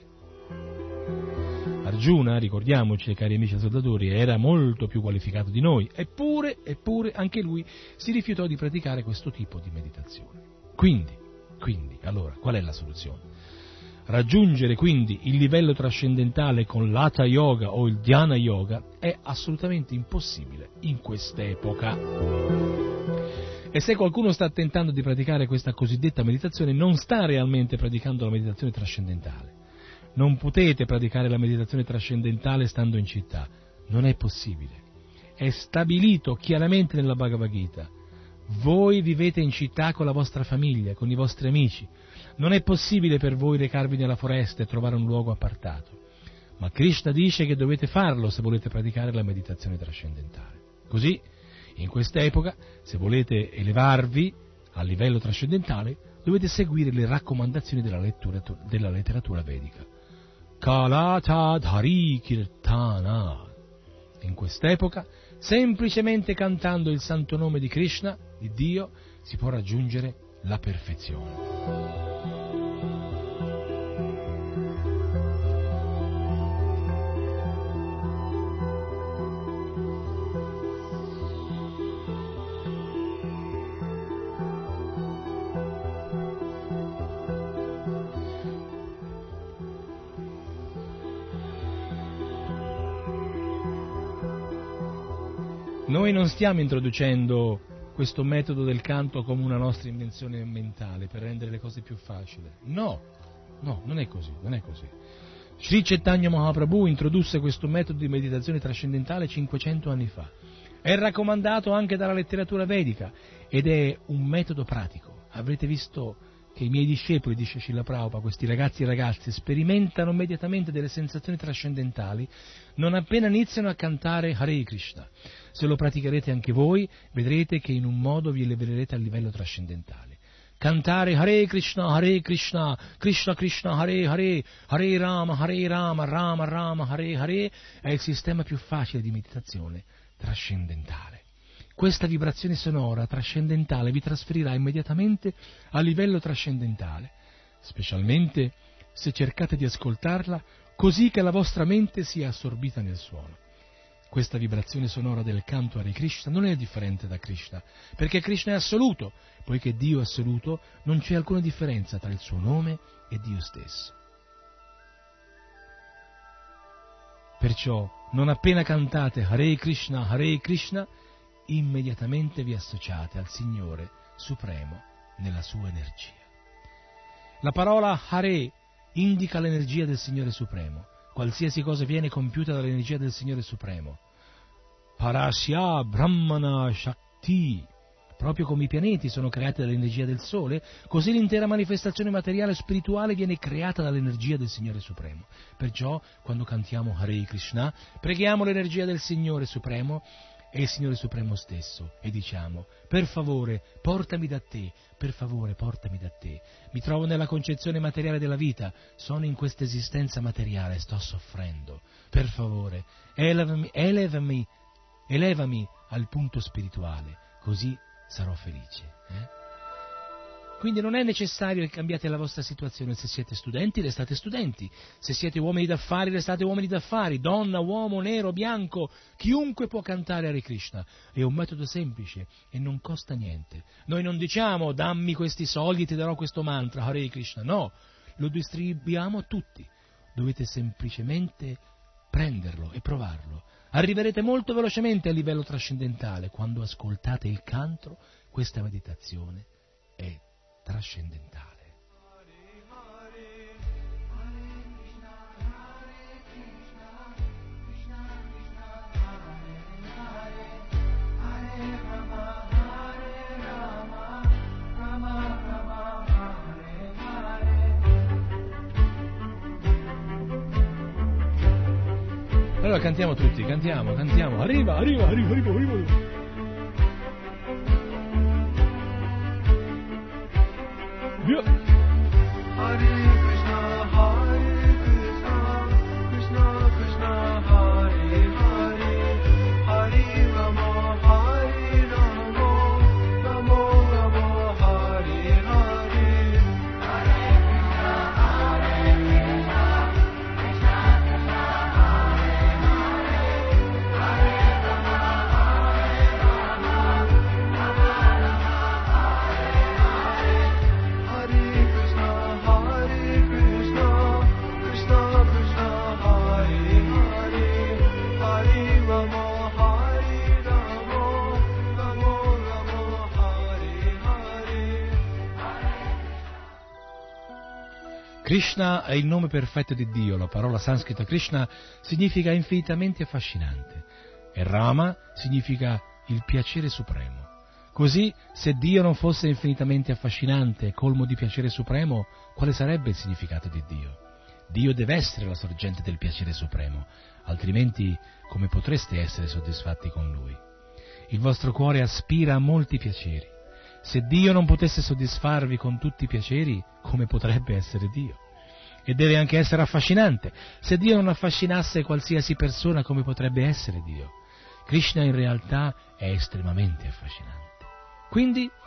Arjuna, ricordiamoci, cari amici ascoltatori, era molto più qualificato di noi, eppure, eppure anche lui si rifiutò di praticare questo tipo di meditazione. Quindi, quindi, allora, qual è la soluzione? Raggiungere quindi il livello trascendentale con l'Hatha Yoga o il Dhyana Yoga è assolutamente impossibile in quest'epoca. E se qualcuno sta tentando di praticare questa cosiddetta meditazione, non sta realmente praticando la meditazione trascendentale. Non potete praticare la meditazione trascendentale stando in città, non è possibile. È stabilito chiaramente nella Bhagavad Gita. Voi vivete in città con la vostra famiglia, con i vostri amici. Non è possibile per voi recarvi nella foresta e trovare un luogo appartato. Ma Krishna dice che dovete farlo se volete praticare la meditazione trascendentale. Così, in quest'epoca, se volete elevarvi a livello trascendentale, dovete seguire le raccomandazioni della, lettura, della letteratura vedica. Kalata Dhari Kirtana. In quest'epoca, semplicemente cantando il santo nome di Krishna, di Dio, si può raggiungere la perfezione. Noi non stiamo introducendo questo metodo del canto come una nostra invenzione mentale per rendere le cose più facili. No, no, non è così, non è così. Sri Chaitanya Mahaprabhu introdusse questo metodo di meditazione trascendentale cinquecento anni fa. È raccomandato anche dalla letteratura vedica ed è un metodo pratico. Avrete visto che i miei discepoli, dice Srila Prabhupada, questi ragazzi e ragazze, sperimentano immediatamente delle sensazioni trascendentali non appena iniziano a cantare Hare Krishna. Se lo praticherete anche voi, vedrete che in un modo vi eleverete a livello trascendentale. Cantare Hare Krishna, Hare Krishna, Krishna Krishna, Hare Hare, Hare Rama, Hare Rama, Rama Rama, Hare Hare è il sistema più facile di meditazione trascendentale. Questa vibrazione sonora trascendentale vi trasferirà immediatamente a livello trascendentale, specialmente se cercate di ascoltarla così che la vostra mente sia assorbita nel suono. Questa vibrazione sonora del canto Hare Krishna non è differente da Krishna, perché Krishna è assoluto, poiché Dio è assoluto non c'è alcuna differenza tra il suo nome e Dio stesso. Perciò, non appena cantate Hare Krishna, Hare Krishna, immediatamente vi associate al Signore Supremo nella sua energia. La parola Hare indica l'energia del Signore Supremo. Qualsiasi cosa viene compiuta dall'energia del Signore Supremo. Parasya Brahmana Shakti. Proprio come i pianeti sono creati dall'energia del Sole, così l'intera manifestazione materiale e spirituale viene creata dall'energia del Signore Supremo. Perciò, quando cantiamo Hare Krishna, preghiamo l'energia del Signore Supremo e il Signore Supremo stesso e diciamo: per favore portami da te, per favore portami da te, mi trovo nella concezione materiale della vita, sono in questa esistenza materiale, sto soffrendo, per favore elevami, elevami, elevami al punto spirituale, così sarò felice. Eh? Quindi non è necessario che cambiate la vostra situazione. Se siete studenti, restate studenti. Se siete uomini d'affari, restate uomini d'affari. Donna, uomo, nero, bianco, chiunque può cantare Hare Krishna. È un metodo semplice e non costa niente. Noi non diciamo dammi questi soldi e ti darò questo mantra, Hare Krishna. No, lo distribuiamo a tutti. Dovete semplicemente prenderlo e provarlo. Arriverete molto velocemente a livello trascendentale. Quando ascoltate il canto, questa meditazione è trascendentale. Allora cantiamo tutti, cantiamo, cantiamo. Arriva, arriva, arriva, arriva, arriva. Hare Krishna, Hare Krishna, Krishna Krishna, Hare Hare, Hare Rama, Hare Rama, Rama Rama, Hare Hare, Hare Krishna, Hare Krishna, Krishna Krishna, Hare Hare, Hare Rama, Hare Rama, Rama Rama, Hare Hare. Krishna è il nome perfetto di Dio, la parola sanscrita Krishna significa infinitamente affascinante e Rama significa il piacere supremo. Così, se Dio non fosse infinitamente affascinante e colmo di piacere supremo, quale sarebbe il significato di Dio? Dio deve essere la sorgente del piacere supremo, altrimenti come potreste essere soddisfatti con Lui? Il vostro cuore aspira a molti piaceri. Se Dio non potesse soddisfarvi con tutti i piaceri, come potrebbe essere Dio? E deve anche essere affascinante. Se Dio non affascinasse qualsiasi persona, come potrebbe essere Dio? Krishna in realtà è estremamente affascinante. Quindi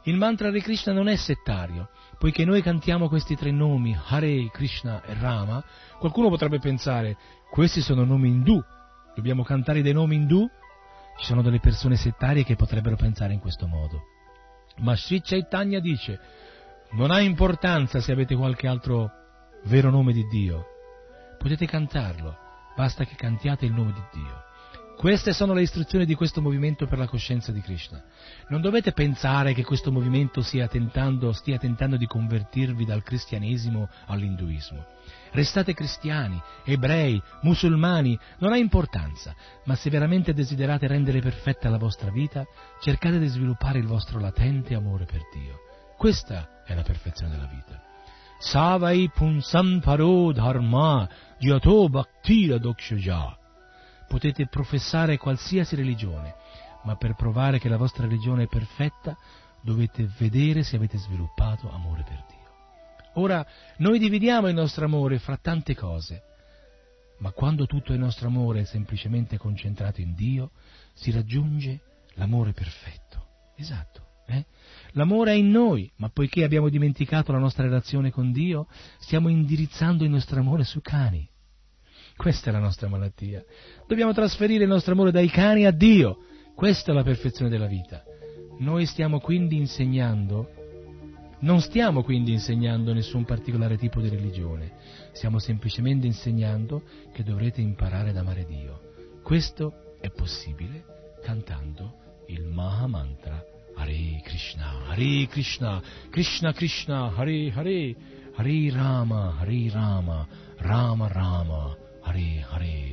Il mantra Hare Krishna non è settario, poiché noi cantiamo questi tre nomi, Hare, Krishna e Rama. Qualcuno potrebbe pensare, questi sono nomi indù, dobbiamo cantare dei nomi indù? Ci sono delle persone settarie che potrebbero pensare in questo modo. Ma Sri Chaitanya dice, non ha importanza se avete qualche altro vero nome di Dio, potete cantarlo, basta che cantiate il nome di Dio. Queste sono le istruzioni di questo movimento per la coscienza di Krishna. Non dovete pensare che questo movimento stia tentando, stia tentando di convertirvi dal cristianesimo all'induismo. Restate cristiani, ebrei, musulmani, non ha importanza, ma se veramente desiderate rendere perfetta la vostra vita, cercate di sviluppare il vostro latente amore per Dio. Questa è la perfezione della vita. Savai punsam paro dharma gyato bhaktira dokshaja. Potete professare qualsiasi religione, ma per provare che la vostra religione è perfetta, dovete vedere se avete sviluppato amore per Dio. Ora, noi dividiamo il nostro amore fra tante cose, ma quando tutto il nostro amore è semplicemente concentrato in Dio, si raggiunge l'amore perfetto. Esatto. Eh? L'amore è in noi, ma poiché abbiamo dimenticato la nostra relazione con Dio, stiamo indirizzando il nostro amore sui cani. Questa è la nostra malattia. Dobbiamo trasferire il nostro amore dai cani a Dio. Questa è la perfezione della vita. Noi stiamo quindi insegnando, non stiamo quindi insegnando nessun particolare tipo di religione, stiamo semplicemente insegnando che dovrete imparare ad amare Dio. Questo è possibile cantando il Maha Mantra Hare Krishna, Hare Krishna, Krishna Krishna, Hare Hare, Hare Rama, Hare Rama, Rama Rama, Hare Hare.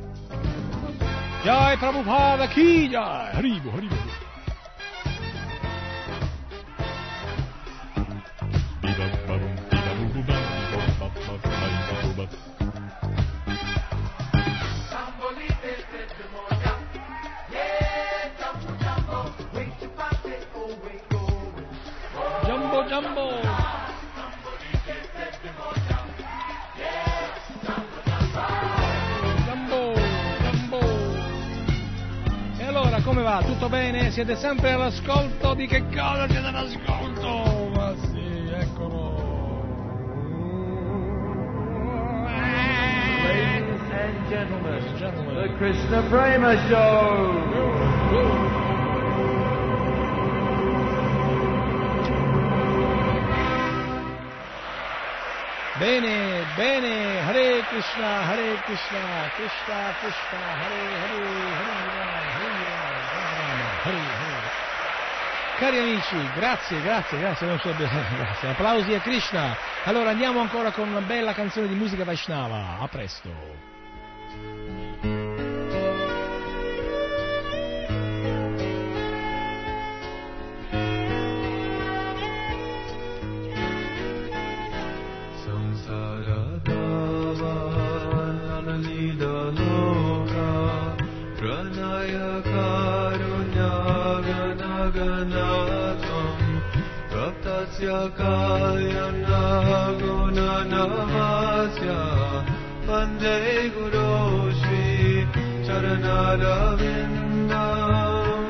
Jai Prabhupada ki jai, Haribo, Haribo. Jumbo, jumbo. Come va? Tutto bene? Siete sempre all'ascolto? Di che cosa siete all'ascolto? Ma sì, eccolo. Ladies and gentlemen, gentlemen, the Krishna Prema Show. Bene, bene, Hare Krishna, Hare Krishna, Krishna Krishna, Hare Hare, Hare Rama, Hare Rama. Cari amici, grazie, grazie, grazie, non so, grazie, applausi a Krishna. Allora andiamo ancora con una bella canzone di musica Vaishnava, a presto. Vande Guru Shri Charanarvindam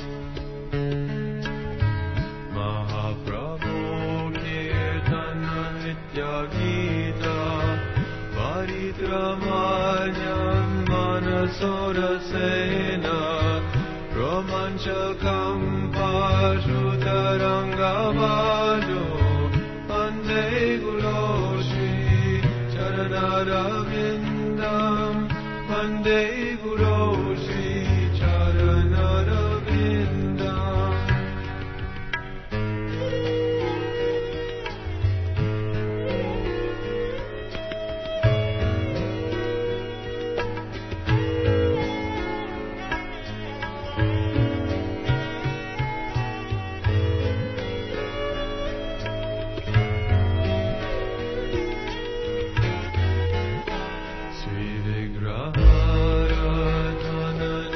Mahaprabhu Kirtana Nitya Gita Paritramanyam Manasora Sena Romanchakam Pashutaranga Vajo Vande Guru Shri Charanarvindam Vande Guru Shri Charanarvindam. Sri Vigrahara Dhanani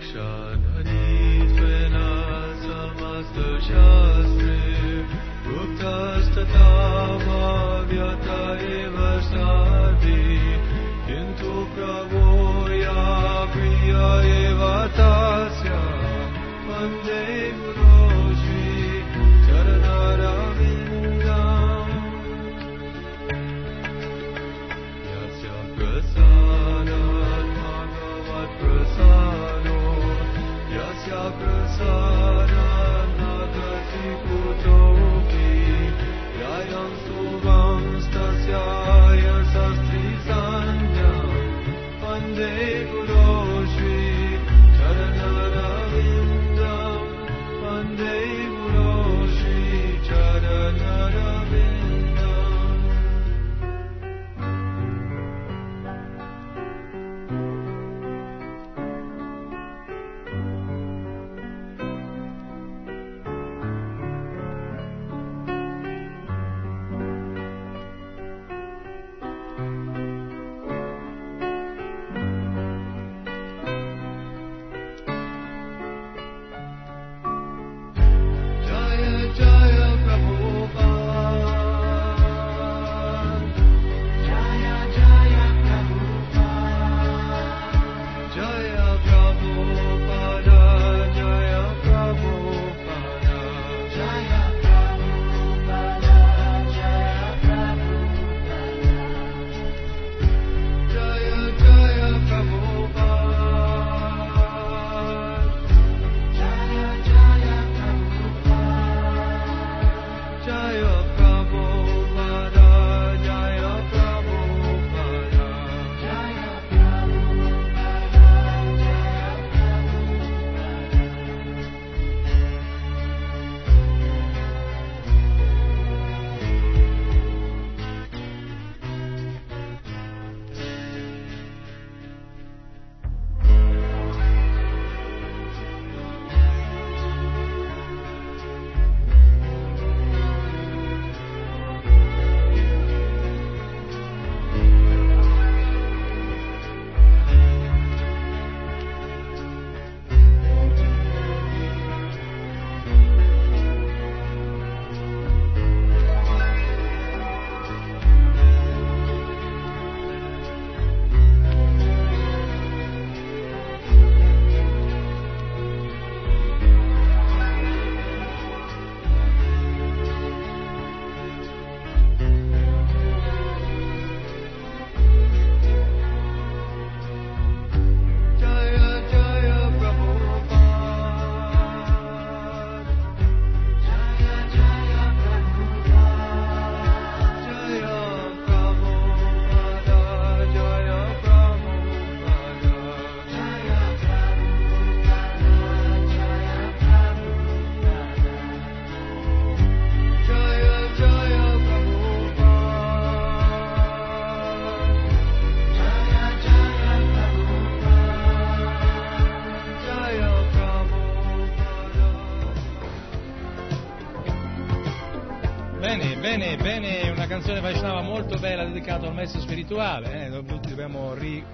Bene, bene, bene, una canzone Vaishnava molto bella dedicata al maestro spirituale, eh? Dobbiamo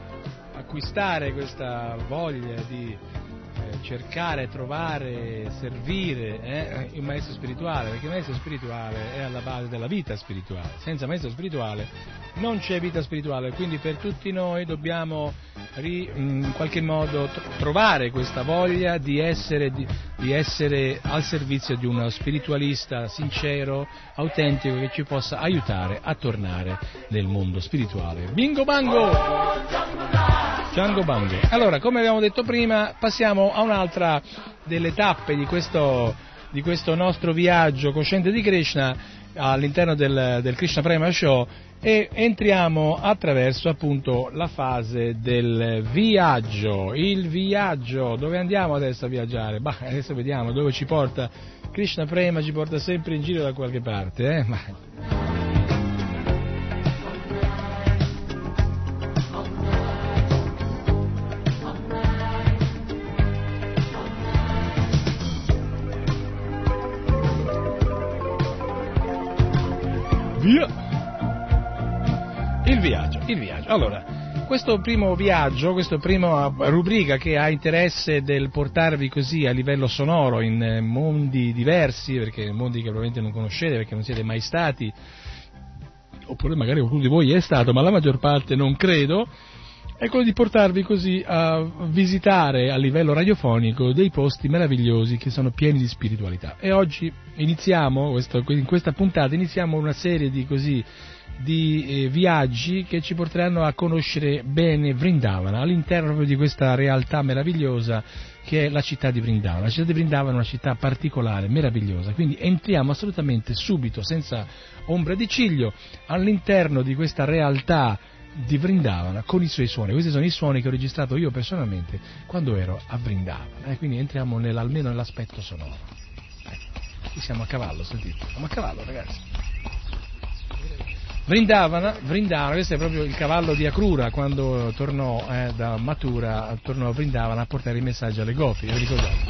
riacquistare questa voglia di eh, cercare, trovare, servire eh? il maestro spirituale, perché il maestro spirituale è alla base della vita spirituale, senza maestro spirituale non c'è vita spirituale, quindi per tutti noi dobbiamo ri, in qualche modo trovare questa voglia di essere, di, di essere al servizio di uno spiritualista sincero, autentico, che ci possa aiutare a tornare nel mondo spirituale. Bingo bango! Django bango! Allora, come abbiamo detto prima, passiamo a un'altra delle tappe di questo, di questo nostro viaggio cosciente di Krishna all'interno del, del Krishna Prema Show, e entriamo attraverso appunto la fase del viaggio. Il viaggio, dove andiamo adesso a viaggiare? Bah, adesso vediamo dove ci porta. Krishna Prema ci porta sempre in giro da qualche parte, eh? Ma... Via! Il viaggio, il viaggio. Allora, questo primo viaggio, questa prima rubrica che ha interesse del portarvi così a livello sonoro in mondi diversi, perché mondi che probabilmente non conoscete, perché non siete mai stati, oppure magari qualcuno di voi è stato, ma la maggior parte non credo, è quello di portarvi così a visitare a livello radiofonico dei posti meravigliosi che sono pieni di spiritualità. E oggi iniziamo, questo, in questa puntata, iniziamo una serie di così di eh, viaggi che ci porteranno a conoscere bene Vrindavana, all'interno proprio di questa realtà meravigliosa che è la città di Vrindavana. La città di Vrindavana è una città particolare, meravigliosa, quindi entriamo assolutamente subito, senza ombra di ciglio, all'interno di questa realtà di Vrindavana con i suoi suoni. Questi sono i suoni che ho registrato io personalmente quando ero a Vrindavana, e quindi entriamo nel, almeno nell'aspetto sonoro. Ecco, qui siamo a cavallo, sentite, siamo a cavallo, ragazzi. Vrindavana, Vrindavana, questo è proprio il cavallo di Akrura quando tornò eh, da Mathura, tornò a Vrindavana a portare i messaggi alle gopi, vi ricordate?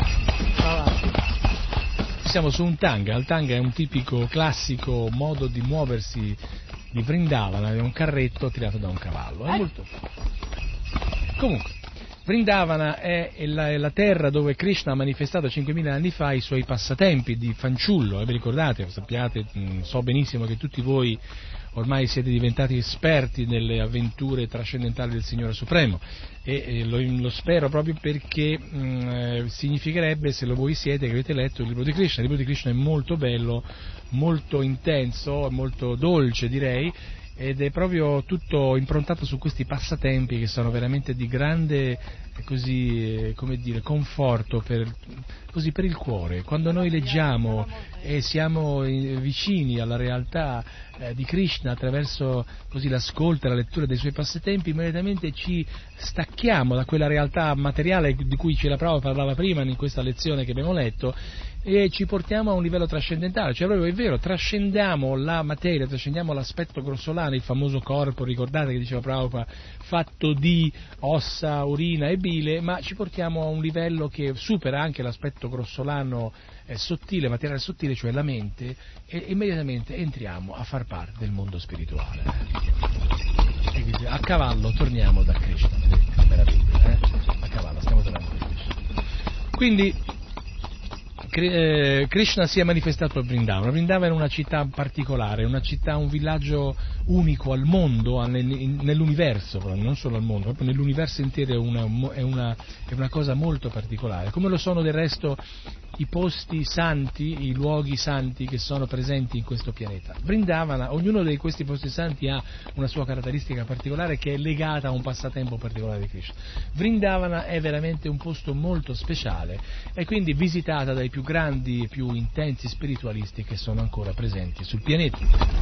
Siamo su un tanga, il tanga è un tipico classico modo di muoversi di Vrindavana, è un carretto tirato da un cavallo, è molto... Comunque, Vrindavana è la, è la terra dove Krishna ha manifestato cinquemila anni fa i suoi passatempi di fanciullo, e vi ricordate, sappiate, so benissimo che tutti voi ormai siete diventati esperti nelle avventure trascendentali del Signore Supremo, e, e lo, lo spero proprio perché mh, significherebbe, se lo voi siete, che avete letto il libro di Krishna. Il libro di Krishna è molto bello, molto intenso, molto dolce direi, ed è proprio tutto improntato su questi passatempi che sono veramente di grande così, come dire, conforto per, così, per il cuore. Quando noi leggiamo e siamo vicini alla realtà eh, di Krishna attraverso così l'ascolto e la lettura dei suoi passatempi, immediatamente ci stacchiamo da quella realtà materiale di cui Srila Prabhupada parlava prima in questa lezione che abbiamo letto, e ci portiamo a un livello trascendentale, cioè proprio è vero, trascendiamo la materia, trascendiamo l'aspetto grossolano, il famoso corpo, ricordate che diceva Prabhupada, fatto di ossa, urina e bile, ma ci portiamo a un livello che supera anche l'aspetto grossolano eh, sottile, materiale sottile, cioè la mente, e immediatamente entriamo a far parte del mondo spirituale. E quindi, a cavallo torniamo da Krishna, vedete, meraviglia, eh? A cavallo stiamo tornando da Krishna. Quindi Krishna si è manifestato a Vrindavana. Vrindavana è una città particolare, una città, un villaggio unico al mondo, nell'universo, non solo al mondo, proprio nell'universo intero è una, è una, è una cosa molto particolare, come lo sono del resto i posti santi, i luoghi santi che sono presenti in questo pianeta. Vrindavana, ognuno di questi posti santi ha una sua caratteristica particolare che è legata a un passatempo particolare di Krishna. Vrindavana è veramente un posto molto speciale e quindi visitata dai più grandi e più intensi spiritualisti che sono ancora presenti sul pianeta.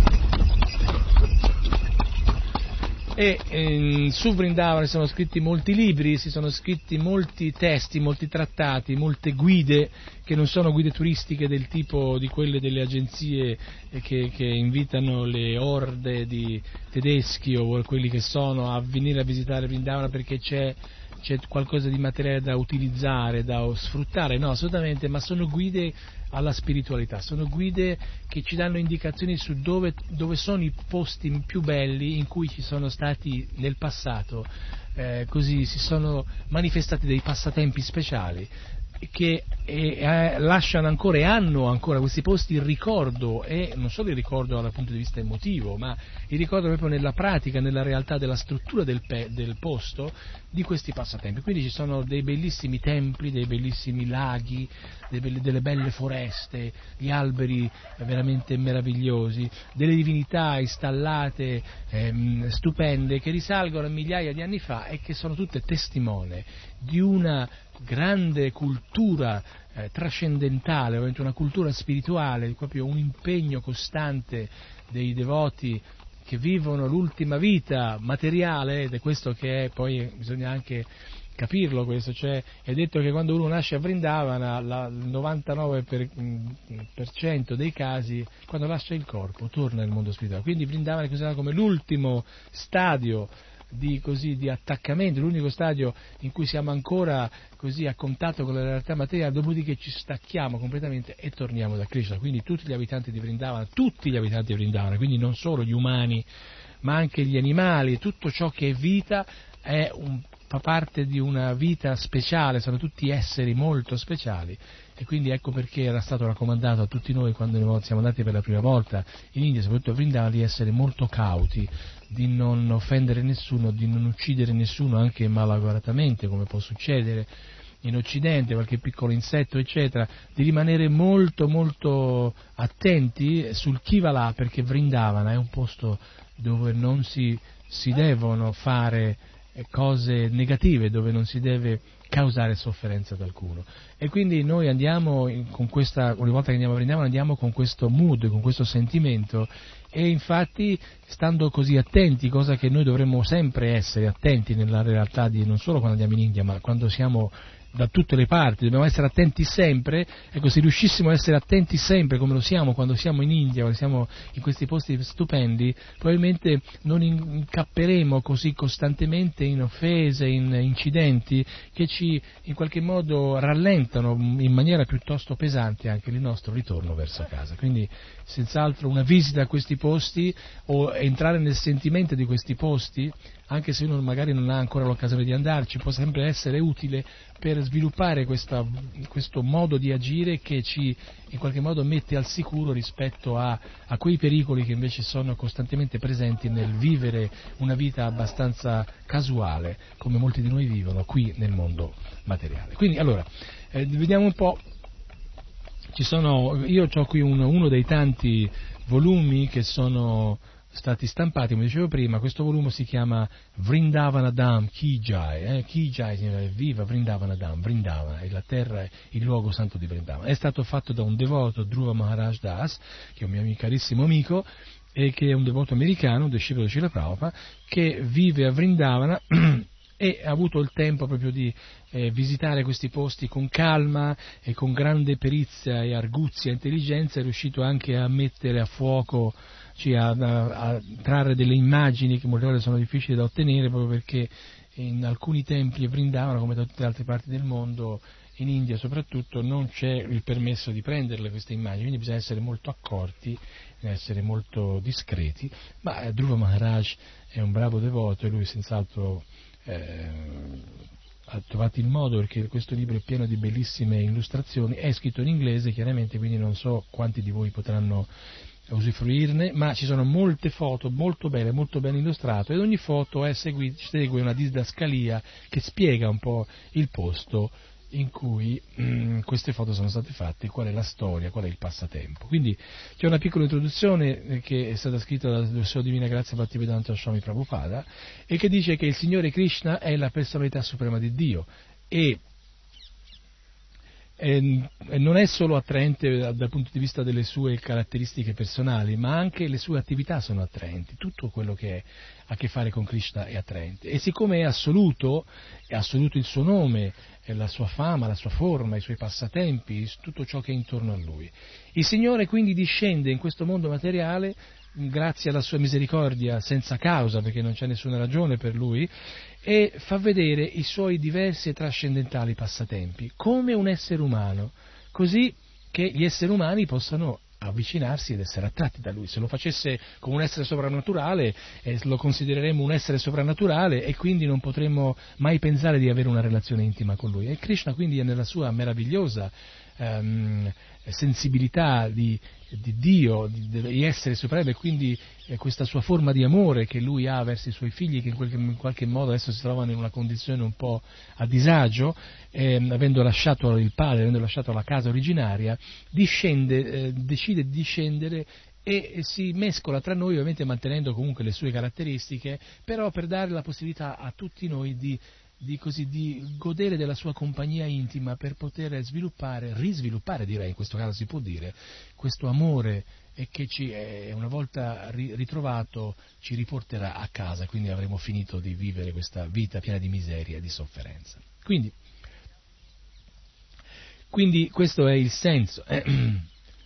E eh, su Vrindavana si sono scritti molti libri, si sono scritti molti testi, molti trattati, molte guide che non sono guide turistiche del tipo di quelle delle agenzie che, che invitano le orde di tedeschi o quelli che sono a venire a visitare Vrindavana perché c'è c'è qualcosa di materiale da utilizzare, da sfruttare, no, assolutamente, ma sono guide alla spiritualità, sono guide che ci danno indicazioni su dove, dove sono i posti più belli in cui ci sono stati nel passato, eh, così si sono manifestati dei passatempi speciali che eh, lasciano ancora e hanno ancora questi posti il ricordo, e non solo il ricordo dal punto di vista emotivo, ma il ricordo proprio nella pratica, nella realtà della struttura del, pe- del posto di questi passatempi. Quindi ci sono dei bellissimi templi, dei bellissimi laghi, dei be- delle belle foreste, gli alberi veramente meravigliosi, delle divinità installate ehm, stupende che risalgono a migliaia di anni fa e che sono tutte testimone di una grande cultura eh, trascendentale, ovviamente una cultura spirituale, proprio un impegno costante dei devoti che vivono l'ultima vita materiale, ed è questo che è, poi bisogna anche capirlo questo, cioè è detto che quando uno nasce a Vrindavana la, il novantanove per cento dei casi, quando lascia il corpo, torna nel mondo spirituale. Quindi Vrindavana è considerato come l'ultimo stadio di, così, di attaccamento, l'unico stadio in cui siamo ancora così a contatto con la realtà materiale, dopodiché ci stacchiamo completamente e torniamo da Krishna. Quindi tutti gli abitanti di Vrindavana, tutti gli abitanti di Vrindavana, quindi non solo gli umani ma anche gli animali, tutto ciò che è vita è un, fa parte di una vita speciale, sono tutti esseri molto speciali, e quindi ecco perché era stato raccomandato a tutti noi, quando siamo andati per la prima volta in India, soprattutto a Vrindavan, di essere molto cauti, di non offendere nessuno, di non uccidere nessuno anche malauguratamente, come può succedere in Occidente, qualche piccolo insetto eccetera, di rimanere molto molto attenti sul chi va là, perché Vrindavana è un posto dove non si, si devono fare cose negative, dove non si deve causare sofferenza ad alcuno, e quindi noi andiamo con questa, ogni volta che andiamo a Vrindavana andiamo con questo mood, con questo sentimento, e infatti stando così attenti, cosa che noi dovremmo sempre essere attenti nella realtà di non solo quando andiamo in India, ma quando siamo da tutte le parti, dobbiamo essere attenti sempre. Ecco, se riuscissimo a essere attenti sempre come lo siamo quando siamo in India, quando siamo in questi posti stupendi, probabilmente non incapperemo così costantemente in offese, in incidenti che ci in qualche modo rallentano in maniera piuttosto pesante anche il nostro ritorno verso casa. Quindi senz'altro una visita a questi posti o entrare nel sentimento di questi posti, anche se uno magari non ha ancora l'occasione di andarci, può sempre essere utile per sviluppare questa, questo modo di agire che ci in qualche modo mette al sicuro rispetto a, a quei pericoli che invece sono costantemente presenti nel vivere una vita abbastanza casuale, come molti di noi vivono qui nel mondo materiale. Quindi allora, eh, vediamo un po'. Ci sono, io ho qui uno, uno dei tanti volumi che sono stati stampati, come dicevo prima. Questo volume si chiama Vrindavanadam Ki Jai, eh? Ki Jai significa viva Vrindavanadam, Vrindavana è la terra, il luogo santo di Vrindavana. È stato fatto da un devoto, Dhruva Maharaj Das, che è un mio carissimo amico, e che è un devoto americano, un discepolo di Srila Prabhupada, che vive a Vrindavana e ha avuto il tempo proprio di eh, visitare questi posti con calma e con grande perizia e arguzia e intelligenza. È riuscito anche a mettere a fuoco, cioè a, a, a trarre delle immagini che molte volte sono difficili da ottenere, proprio perché in alcuni templi a Vrindavana, come da tutte le altre parti del mondo, in India soprattutto, non c'è il permesso di prenderle queste immagini, quindi bisogna essere molto accorti, bisogna essere molto discreti, ma eh, Dhruva Maharaj è un bravo devoto e lui senz'altro Eh, ha trovato il modo, perché questo libro è pieno di bellissime illustrazioni, è scritto in inglese chiaramente, quindi non so quanti di voi potranno usufruirne, ma ci sono molte foto molto belle, molto ben illustrate, ed ogni foto è segui, segue una didascalia che spiega un po' il posto in cui mh, queste foto sono state fatte, qual è la storia, qual è il passatempo. Quindi c'è una piccola introduzione che è stata scritta dalla Sua Divina Grazia Bhaktivedanta Swami Prabhupada, e che dice che il Signore Krishna è la personalità suprema di Dio, e E non è solo attraente dal punto di vista delle sue caratteristiche personali, ma anche le sue attività sono attraenti, tutto quello che ha a che fare con Krishna è attraente. E siccome è assoluto, è assoluto il suo nome, la sua fama, la sua forma, i suoi passatempi, tutto ciò che è intorno a lui. Il Signore quindi discende in questo mondo materiale grazie alla sua misericordia senza causa, perché non c'è nessuna ragione per lui, e fa vedere i suoi diversi e trascendentali passatempi come un essere umano, così che gli esseri umani possano avvicinarsi ed essere attratti da lui. Se lo facesse come un essere soprannaturale, eh, lo considereremmo un essere soprannaturale e quindi non potremmo mai pensare di avere una relazione intima con lui. E Krishna quindi è nella sua meravigliosa ehm, sensibilità di, di Dio, di, di essere supremo, e quindi eh, questa sua forma di amore che lui ha verso i suoi figli, che in qualche, in qualche modo adesso si trovano in una condizione un po' a disagio, ehm, avendo lasciato il padre, avendo lasciato la casa originaria, discende, eh, decide di discendere e si mescola tra noi, ovviamente mantenendo comunque le sue caratteristiche, però per dare la possibilità a tutti noi di Di, così, di godere della sua compagnia intima, per poter sviluppare, risviluppare direi, in questo caso si può dire, questo amore e che ci, eh, una volta ritrovato ci riporterà a casa, quindi avremo finito di vivere questa vita piena di miseria e di sofferenza. Quindi, quindi questo è il senso.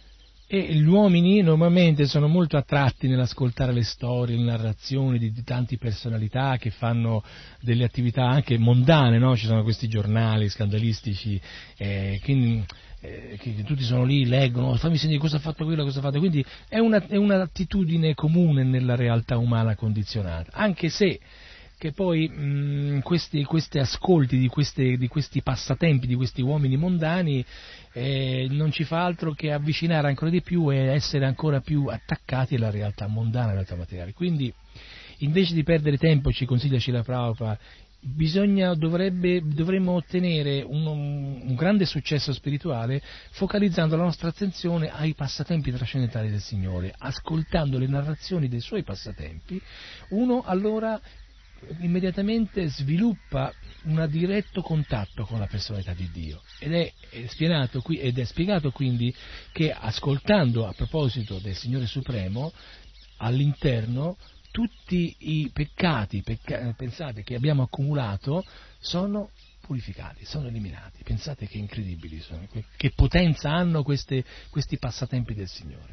E gli uomini normalmente sono molto attratti nell'ascoltare le storie, le narrazioni di, di tante personalità che fanno delle attività anche mondane, no? Ci sono questi giornali scandalistici, eh, quindi, eh, che tutti sono lì, leggono, fammi sentire cosa ha fatto quello, cosa ha fatto, quindi è, una, è un'attitudine comune nella realtà umana condizionata, anche se che poi mh, questi, questi ascolti di, queste, di questi passatempi, di questi uomini mondani, eh, non ci fa altro che avvicinare ancora di più e essere ancora più attaccati alla realtà mondana, alla realtà materiale. Quindi, invece di perdere tempo, ci consiglia Srila Prabhupada, bisogna, dovrebbe, dovremmo ottenere un, un grande successo spirituale focalizzando la nostra attenzione ai passatempi trascendentali del Signore, ascoltando le narrazioni dei Suoi passatempi. Uno allora immediatamente sviluppa un diretto contatto con la personalità di Dio ed è, è, spiegato, ed è spiegato quindi che ascoltando a proposito del Signore Supremo all'interno tutti i peccati, pecca, pensate, che abbiamo accumulato sono purificati, sono eliminati. Pensate che incredibili sono, che potenza hanno queste, questi passatempi del Signore.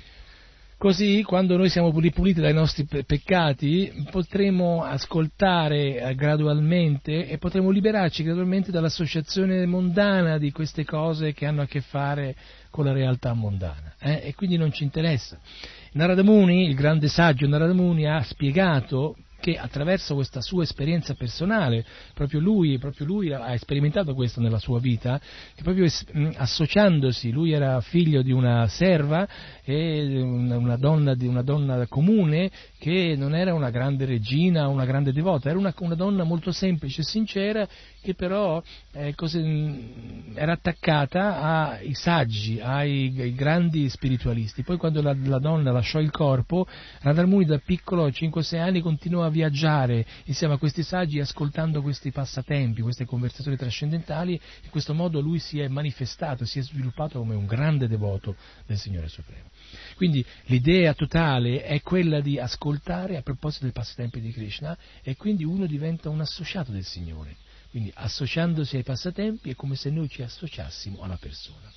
Così, quando noi siamo ripuliti dai nostri peccati, potremo ascoltare gradualmente e potremo liberarci gradualmente dall'associazione mondana di queste cose che hanno a che fare con la realtà mondana, eh? E quindi non ci interessa. Narada Muni, il grande saggio Narada Muni, ha spiegato che attraverso questa sua esperienza personale, proprio lui, proprio lui ha sperimentato questo nella sua vita, che proprio associandosi, lui era figlio di una serva e una, una, donna, di una donna comune che non era una grande regina, una grande devota, era una, una donna molto semplice e sincera che però eh, così, era attaccata ai saggi, ai, ai grandi spiritualisti. Poi quando la, la donna lasciò il corpo, Radha Muni da piccolo, a cinque sei anni, continuò a viaggiare insieme a questi saggi ascoltando questi passatempi, queste conversazioni trascendentali. In questo modo lui si è manifestato, si è sviluppato come un grande devoto del Signore Supremo. Quindi l'idea totale è quella di ascoltare a proposito dei passatempi di Krishna e quindi uno diventa un associato del Signore. Quindi associandosi ai passatempi è come se noi ci associassimo alla persona.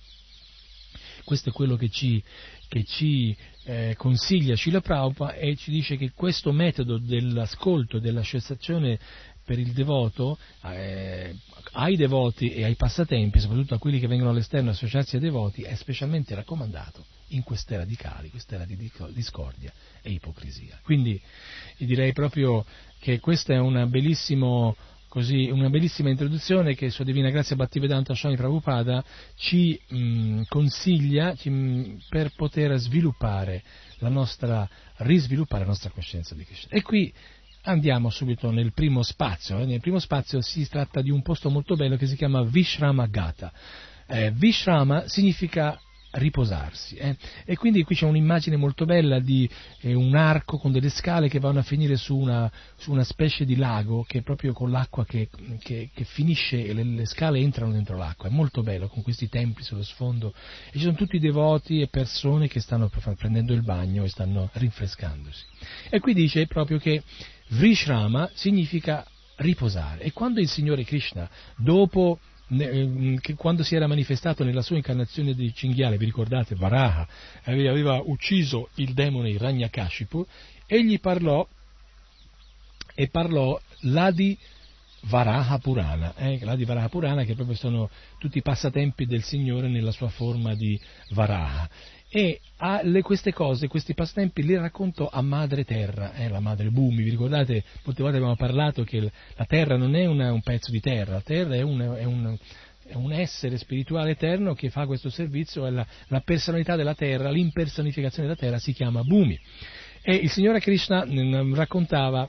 Questo è quello che ci, che ci eh, consiglia Srila Prabhupada e ci dice che questo metodo dell'ascolto, dell'associazione per il devoto, eh, ai devoti e ai passatempi, soprattutto a quelli che vengono all'esterno a associarsi ai devoti, è specialmente raccomandato in quest'era di Kali, quest'era di discordia e ipocrisia. Quindi direi proprio che questa è una bellissimo Così, una bellissima introduzione che Sua Divina Grazia Bhaktivedanta Swami Prabhupada ci mh, consiglia ci, mh, per poter sviluppare la nostra, risviluppare la nostra coscienza di Krishna. E qui andiamo subito nel primo spazio. Eh. Nel primo spazio si tratta di un posto molto bello che si chiama Vishramagata. Eh, Vishrama significa riposarsi, eh? E quindi qui c'è un'immagine molto bella di eh, un arco con delle scale che vanno a finire su una, su una specie di lago che è proprio con l'acqua che, che, che finisce e le, le scale entrano dentro l'acqua, è molto bello con questi templi sullo sfondo e ci sono tutti i devoti e persone che stanno prendendo il bagno e stanno rinfrescandosi. E qui dice proprio che Vishrama significa riposare e quando il Signore Krishna dopo che quando si era manifestato nella sua incarnazione di cinghiale, vi ricordate, Varaha, aveva ucciso il demone Hiranyakashipu, egli parlò e parlò l'Adi Varaha Purana, eh, l'Adi Varaha Purana che proprio sono tutti i passatempi del Signore nella sua forma di Varaha. E a le, queste cose, questi passatempi li raccontò a Madre Terra, eh, la Madre Bhumi. Vi ricordate, molte volte abbiamo parlato che la Terra non è una, un pezzo di terra, la Terra è un, è, un, è un essere spirituale eterno che fa questo servizio, è la, la personalità della Terra, l'impersonificazione della Terra si chiama Bhumi. E il Signore Krishna mh, raccontava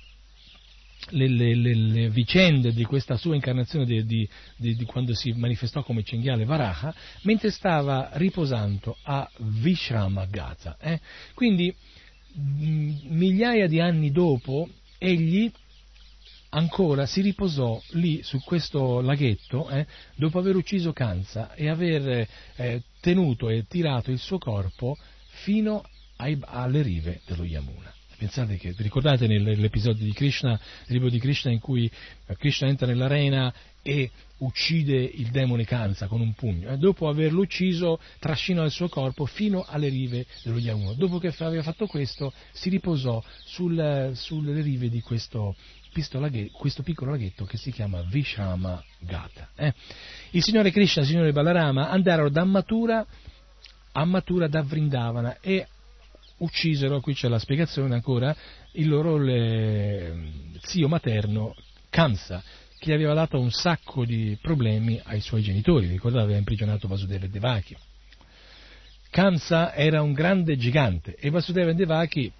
Le, le, le, le vicende di questa sua incarnazione di, di, di, di quando si manifestò come cinghiale Varaha mentre stava riposando a Vishramagata. Eh? Quindi mh, migliaia di anni dopo egli ancora si riposò lì su questo laghetto eh, dopo aver ucciso Kansa e aver eh, tenuto e tirato il suo corpo fino ai, alle rive dello Yamuna. Pensate che, vi ricordate nell'episodio di Krishna, nel libro di Krishna, in cui Krishna entra nell'arena e uccide il demone Kamsa con un pugno, e dopo averlo ucciso trascinò il suo corpo fino alle rive dello Yamuna. Dopo che aveva fatto questo si riposò sul, sulle rive di questo, questo piccolo laghetto che si chiama Vishrama Gata. Eh? Il signore Krishna e il signore Balarama andarono da Mathura a Mathura da Vrindavana e uccisero, qui c'è la spiegazione ancora, il loro le, zio materno Kamsa, che gli aveva dato un sacco di problemi ai suoi genitori. Ricordate, aveva imprigionato Vasudeva e Devaki. Kamsa era un grande gigante e Vasudeva e Devaki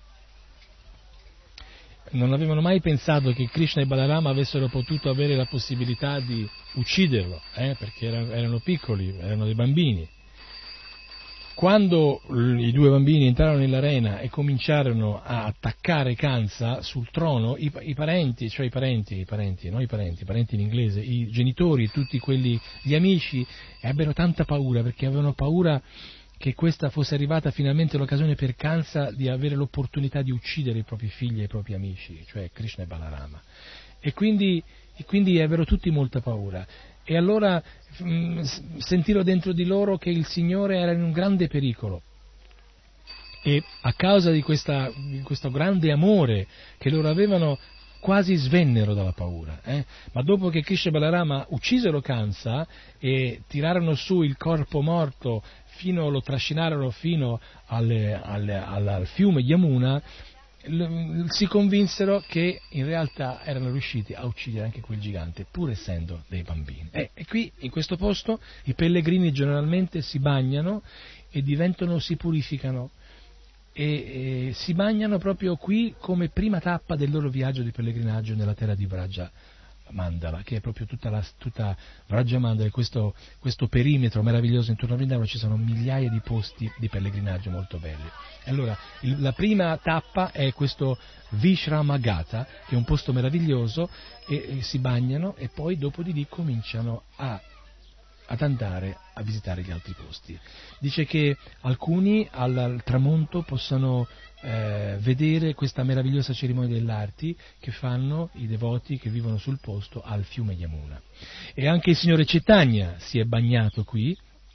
non avevano mai pensato che Krishna e Balarama avessero potuto avere la possibilità di ucciderlo, eh, perché erano, erano piccoli, erano dei bambini. Quando i due bambini entrarono nell'arena e cominciarono a attaccare Kamsa sul trono, i, i parenti, cioè i parenti, i parenti, non i parenti, i parenti in inglese, i genitori, tutti quelli, gli amici, ebbero tanta paura, perché avevano paura che questa fosse arrivata finalmente l'occasione per Kamsa di avere l'opportunità di uccidere i propri figli e i propri amici, cioè Krishna e Balarama. E quindi, e quindi ebbero tutti molta paura. E allora mh, sentirono dentro di loro che il Signore era in un grande pericolo, e a causa di, questa, di questo grande amore che loro avevano, quasi svennero dalla paura. Eh? Ma dopo che Krishna e Balarama uccisero Kamsa e tirarono su il corpo morto, fino, lo trascinarono fino alle, alle, alle, al fiume Yamuna, si convinsero che in realtà erano riusciti a uccidere anche quel gigante, pur essendo dei bambini. Eh, e qui, in questo posto, i pellegrini generalmente si bagnano e diventano, si purificano, e, e si bagnano proprio qui come prima tappa del loro viaggio di pellegrinaggio nella terra di Vraja Mandala, che è proprio tutta la tutta Vraja Mandala, questo, questo perimetro meraviglioso intorno a Vrindavana. Ci sono migliaia di posti di pellegrinaggio molto belli. Allora, il, la prima tappa è questo Vishrama Gata, che è un posto meraviglioso, e, e si bagnano, e poi dopo di lì cominciano a, ad andare a visitare gli altri posti. Dice che alcuni al, al tramonto possano eh, vedere questa meravigliosa cerimonia dell'arti che fanno i devoti che vivono sul posto al fiume Yamuna. E anche il signore Chaitanya si è bagnato qui,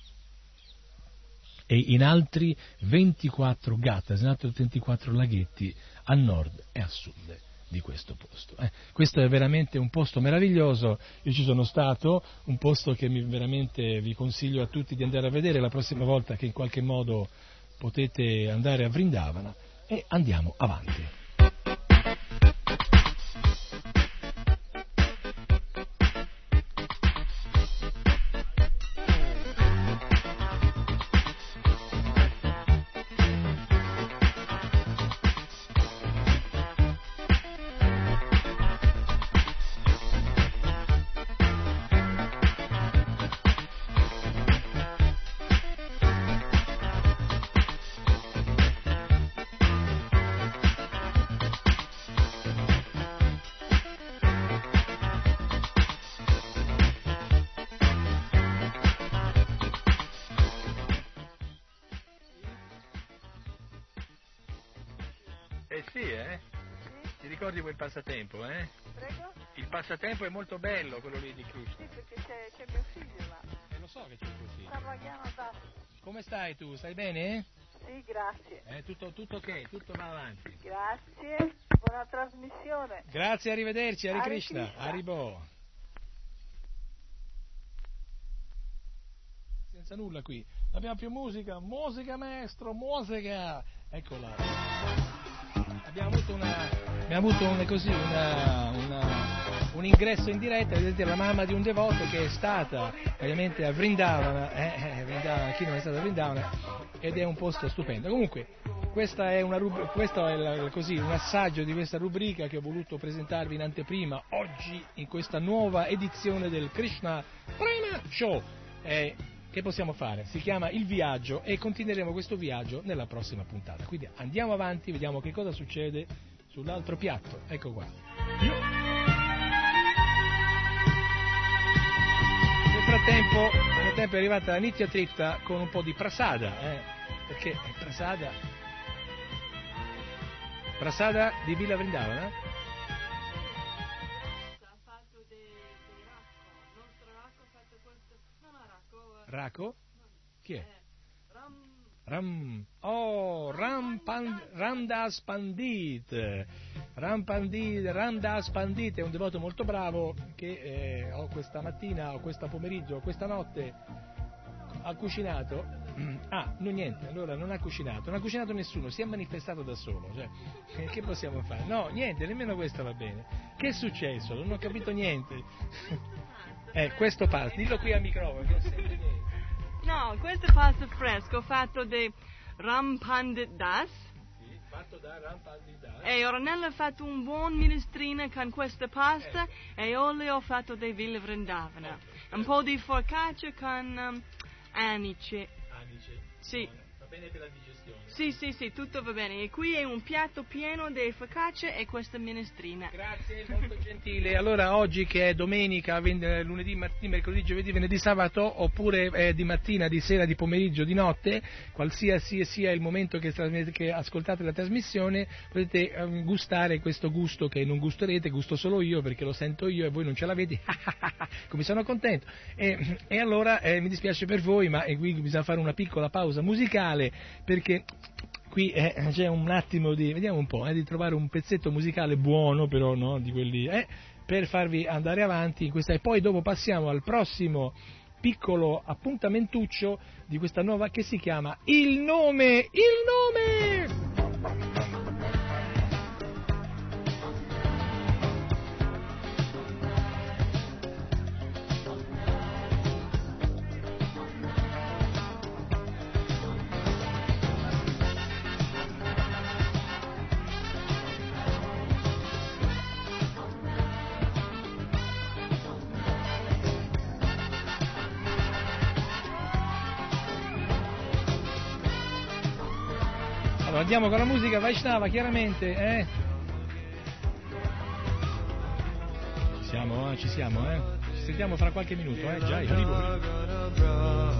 e in altri ventiquattro gatas, in altri ventiquattro laghetti a nord e a sud di questo posto. Eh, questo è veramente un posto meraviglioso, io ci sono stato, un posto che mi, veramente vi consiglio a tutti di andare a vedere la prossima volta che in qualche modo potete andare a Vrindavana, e andiamo avanti. Eh sì, eh? Sì? Ti ricordi quel passatempo, eh? Prego? Il passatempo è molto bello, quello lì di Krishna. Sì, perché c'è, c'è mio figlio là. Eh, lo so che c'è tuo figlio. Sta pagando adesso. Come stai tu? Stai bene? Sì, grazie. Eh, tutto, tutto ok, tutto va avanti. Grazie, buona trasmissione. Grazie, arrivederci, Hare Hare Krishna, Krishna. Haribo. Senza nulla qui, non abbiamo più musica, musica maestro, musica, eccola. Abbiamo avuto una, abbiamo avuto una, così, una, una, un ingresso in diretta, vedete, la mamma di un devoto che è stata ovviamente a Vrindavana, eh, eh, Vrindavana, chi non è stato a Vrindavana, ed è un posto stupendo. Comunque, questa è una rub- questo è la, così, un assaggio di questa rubrica che ho voluto presentarvi in anteprima oggi in questa nuova edizione del Krishna Prema Show. Eh, Che possiamo fare? Si chiama Il Viaggio, e continueremo questo viaggio nella prossima puntata. Quindi andiamo avanti, vediamo che cosa succede sull'altro piatto. Ecco qua. Nel frattempo, nel frattempo è arrivata la Nitya Tripta con un po' di prasada, eh? Perché prasada Prasada di Villa Vrindavana? Ha fatto dei de Racco, il nostro Racco ha fatto questo, non ha Racco. Raco? Chi è? Eh, Ram, Ram, oh, Ram Pan, Ramdas Pandit, Ram Pandit, Ramdas Pandit è un devoto molto bravo che eh, ho questa mattina, o questa pomeriggio, questa notte ha cucinato. Ah, no, niente, allora non ha cucinato, non ha cucinato nessuno, si è manifestato da solo, cioè, eh, che possiamo fare? No, niente, nemmeno questo va bene. Che è successo? Non ho capito niente. Eh, questo pasta, dillo qui al microfono, che non sento niente. no, questo pasta fresco fatto di Ram Pandit Das. Sì, fatto da Ram Pandit Das. E Ornella ha fatto un buon minestrino con questa pasta e olio fatto di Villa Vrindavana. Un po' di focaccia con um, anice. Anice. Sì. Va bene per la digestione. Sì, sì, sì, tutto va bene. E qui è un piatto pieno di focaccia e questa minestrina. Grazie, molto gentile. Allora, oggi che è domenica, lunedì, martedì, mercoledì, giovedì, venerdì, sabato, oppure eh, di mattina, di sera, di pomeriggio, di notte, qualsiasi sia il momento che, che ascoltate la trasmissione, potete eh, gustare questo gusto che non gusterete, gusto solo io perché lo sento io e voi non ce l'avete. Come sono contento. E, e allora eh, mi dispiace per voi, ma eh, qui bisogna fare una piccola pausa musicale perché qui eh, c'è un attimo di, vediamo un po', eh, di trovare un pezzetto musicale buono, però no, di quelli, eh, per farvi andare avanti in questa, e poi dopo passiamo al prossimo piccolo appuntamentuccio di questa nuova che si chiama Il Nome, Il Nome! Andiamo con la musica Vaishnava, chiaramente, eh? Ci siamo, eh? Ci siamo, eh? Ci sentiamo fra qualche minuto, eh? Già, arrivo, arrivo.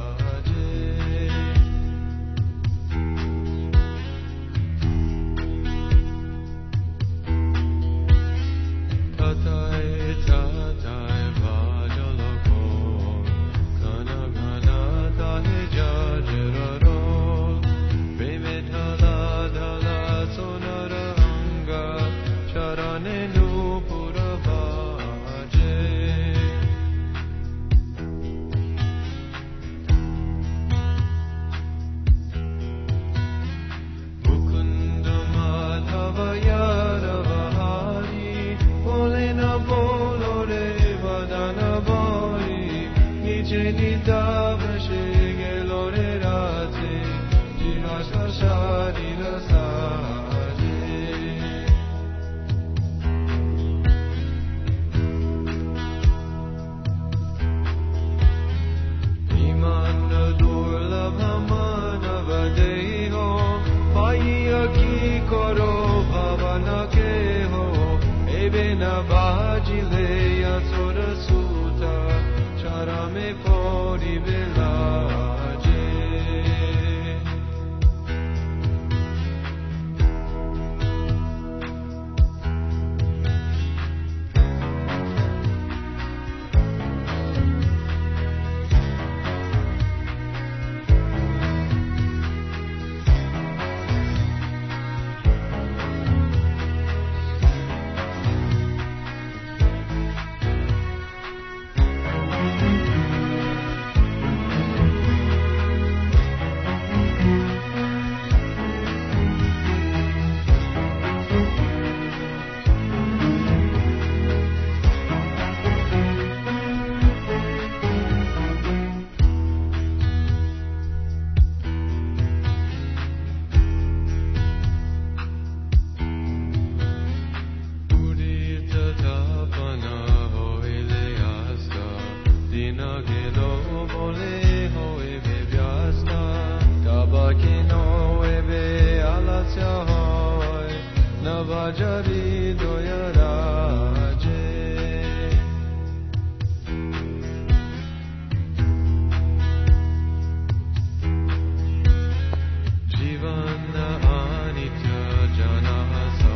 Jivan anitya jana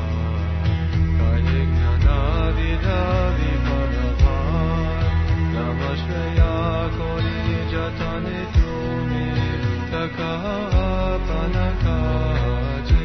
Jivera Panakaji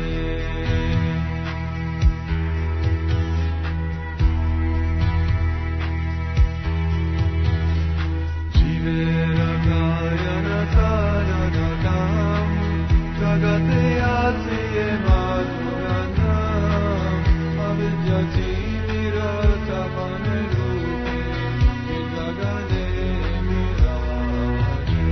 Jivera Kayana Taranadam Jagate Asiye Madhuranam Avidyati Mirata Panerupi Vijagane Miraji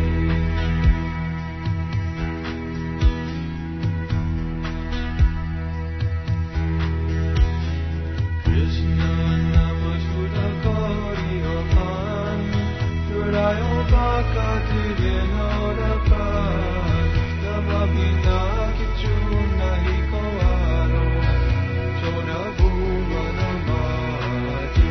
Krishna Namashuddha Gauri Opan Jurayo Bhakati Vinodapan Navabhina Kichu Nahi Koaro Chora Bhuvana Mati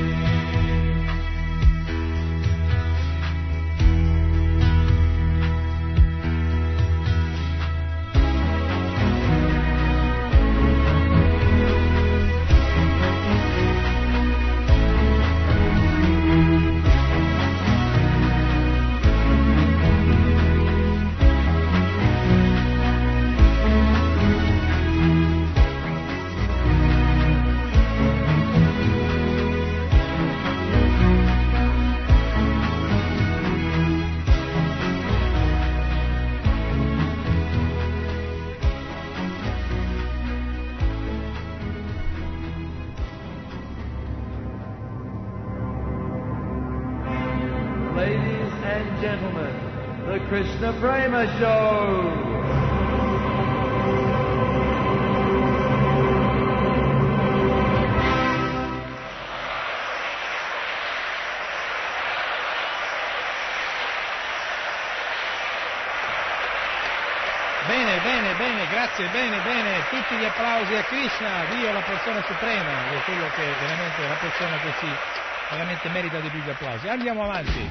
Ladies and gentlemen, the Krishna Prema Show. Bene, bene, bene, grazie, bene, bene, tutti gli applausi a Krishna, Dio la persona suprema, che è quello che veramente è la persona che si veramente merita di più gli applausi. Andiamo avanti.